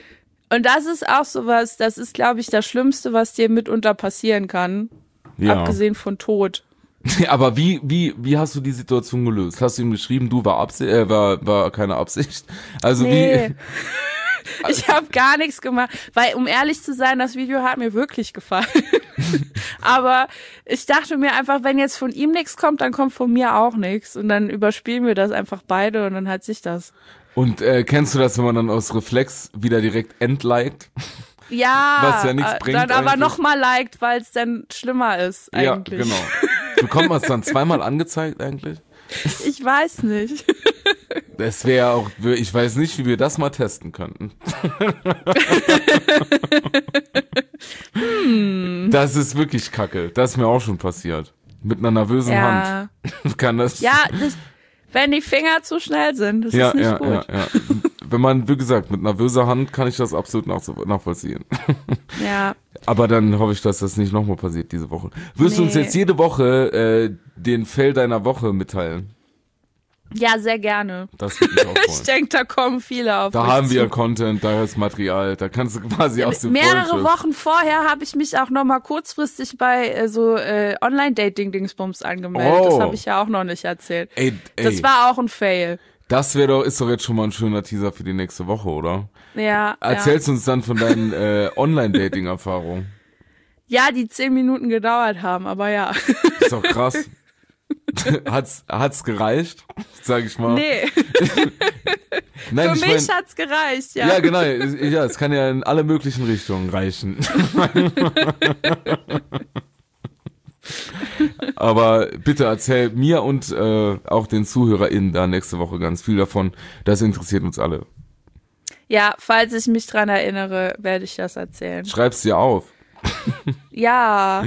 Und das ist auch sowas, das ist, glaube ich, das Schlimmste, was dir mitunter passieren kann. Ja. Abgesehen von Tod. Aber wie hast du die Situation gelöst? Hast du ihm geschrieben, du war keine Absicht? Also nee. Ich habe gar nichts gemacht, weil, um ehrlich zu sein, das Video hat mir wirklich gefallen. Aber ich dachte mir einfach, wenn jetzt von ihm nichts kommt, dann kommt von mir auch nichts. Und dann überspielen wir das einfach beide und dann hat sich das. Und kennst du das, wenn man dann aus Reflex wieder direkt entliked? Ja, was ja nichts bringt, dann aber nochmal liked, weil es dann schlimmer ist eigentlich. Ja, genau. Bekommt man es dann zweimal angezeigt eigentlich? Ich weiß nicht. Das wäre auch, ich weiß nicht, wie wir das mal testen könnten. Das ist wirklich kacke. Das ist mir auch schon passiert. Mit einer nervösen Hand. Kann das? Ja, wenn die Finger zu schnell sind, das ist nicht gut. Ja. Wenn man, wie gesagt, mit nervöser Hand kann ich das absolut nachvollziehen. Ja. Aber dann hoffe ich, dass das nicht nochmal passiert diese Woche. Wirst du uns jetzt jede Woche den Fail deiner Woche mitteilen? Ja, sehr gerne. Das würde mich auch freuen. Ich denke, da kommen viele auf Da haben wir Content, da ist Material, da kannst du quasi aus dem Mehrere Wochen vorher habe ich mich auch nochmal kurzfristig bei so Online-Dating-Dingsbums angemeldet. Das habe ich ja auch noch nicht erzählt. Ey. Das war auch ein Fail. Das ist doch jetzt schon mal ein schöner Teaser für die nächste Woche, oder? Ja. Erzählst uns dann von deinen Online-Dating-Erfahrungen. Ja, die 10 Minuten gedauert haben, aber ja. Ist doch krass. Hat's gereicht, sag ich mal? Nee. Nein, für mich hat's gereicht, ja. Ja, genau. Ja, es kann ja in alle möglichen Richtungen reichen. Aber bitte erzähl mir und auch den ZuhörerInnen da nächste Woche ganz viel davon. Das interessiert uns alle. Ja, falls ich mich dran erinnere, werde ich das erzählen. Schreib's dir auf. Ja.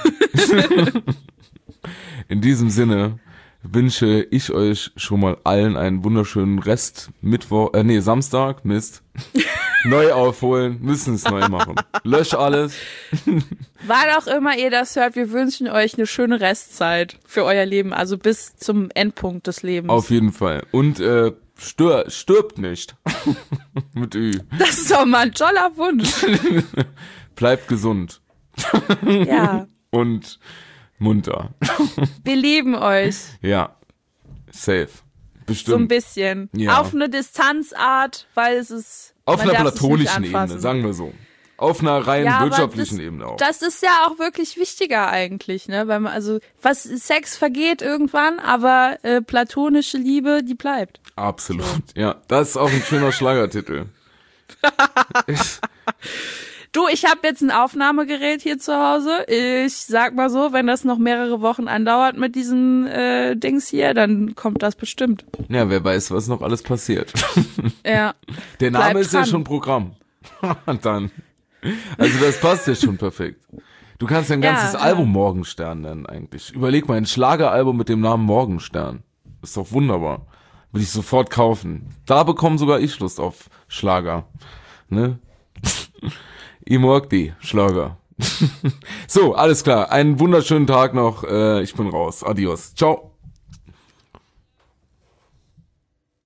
In diesem Sinne wünsche ich euch schon mal allen einen wunderschönen Rest Samstag, Mist. Neu aufholen, müssen es neu machen. Lösch alles. Wann auch immer ihr das hört, wir wünschen euch eine schöne Restzeit für euer Leben, also bis zum Endpunkt des Lebens. Auf jeden Fall. Und stirbt nicht. Mit Ü. Das ist doch mal ein toller Wunsch. Bleibt gesund. Ja. Und munter. Wir lieben euch. Ja, safe. Bestimmt. So ein bisschen. Ja. Auf eine Distanzart, weil es ist... Auf einer platonischen Ebene, sagen wir so. Auf einer rein wirtschaftlichen Ebene auch. Das ist ja auch wirklich wichtiger eigentlich, ne? Weil man, Sex vergeht irgendwann, aber platonische Liebe, die bleibt. Absolut, ja. Das ist auch ein schöner Schlagertitel. Du, ich habe jetzt ein Aufnahmegerät hier zu Hause. Ich sag mal so, wenn das noch mehrere Wochen andauert mit diesen Dings hier, dann kommt das bestimmt. Ja, wer weiß, was noch alles passiert. Ja. Der Name ist ja schon Programm. Dann. Also das passt ja schon perfekt. Du kannst dein ganzes Album Morgenstern nennen eigentlich. Überleg mal, ein Schlageralbum mit dem Namen Morgenstern. Ist doch wunderbar. Würde ich sofort kaufen. Da bekomme sogar ich Lust auf Schlager. Ne? Ich mag die Schlager. So, alles klar. Einen wunderschönen Tag noch. Ich bin raus. Adios. Ciao.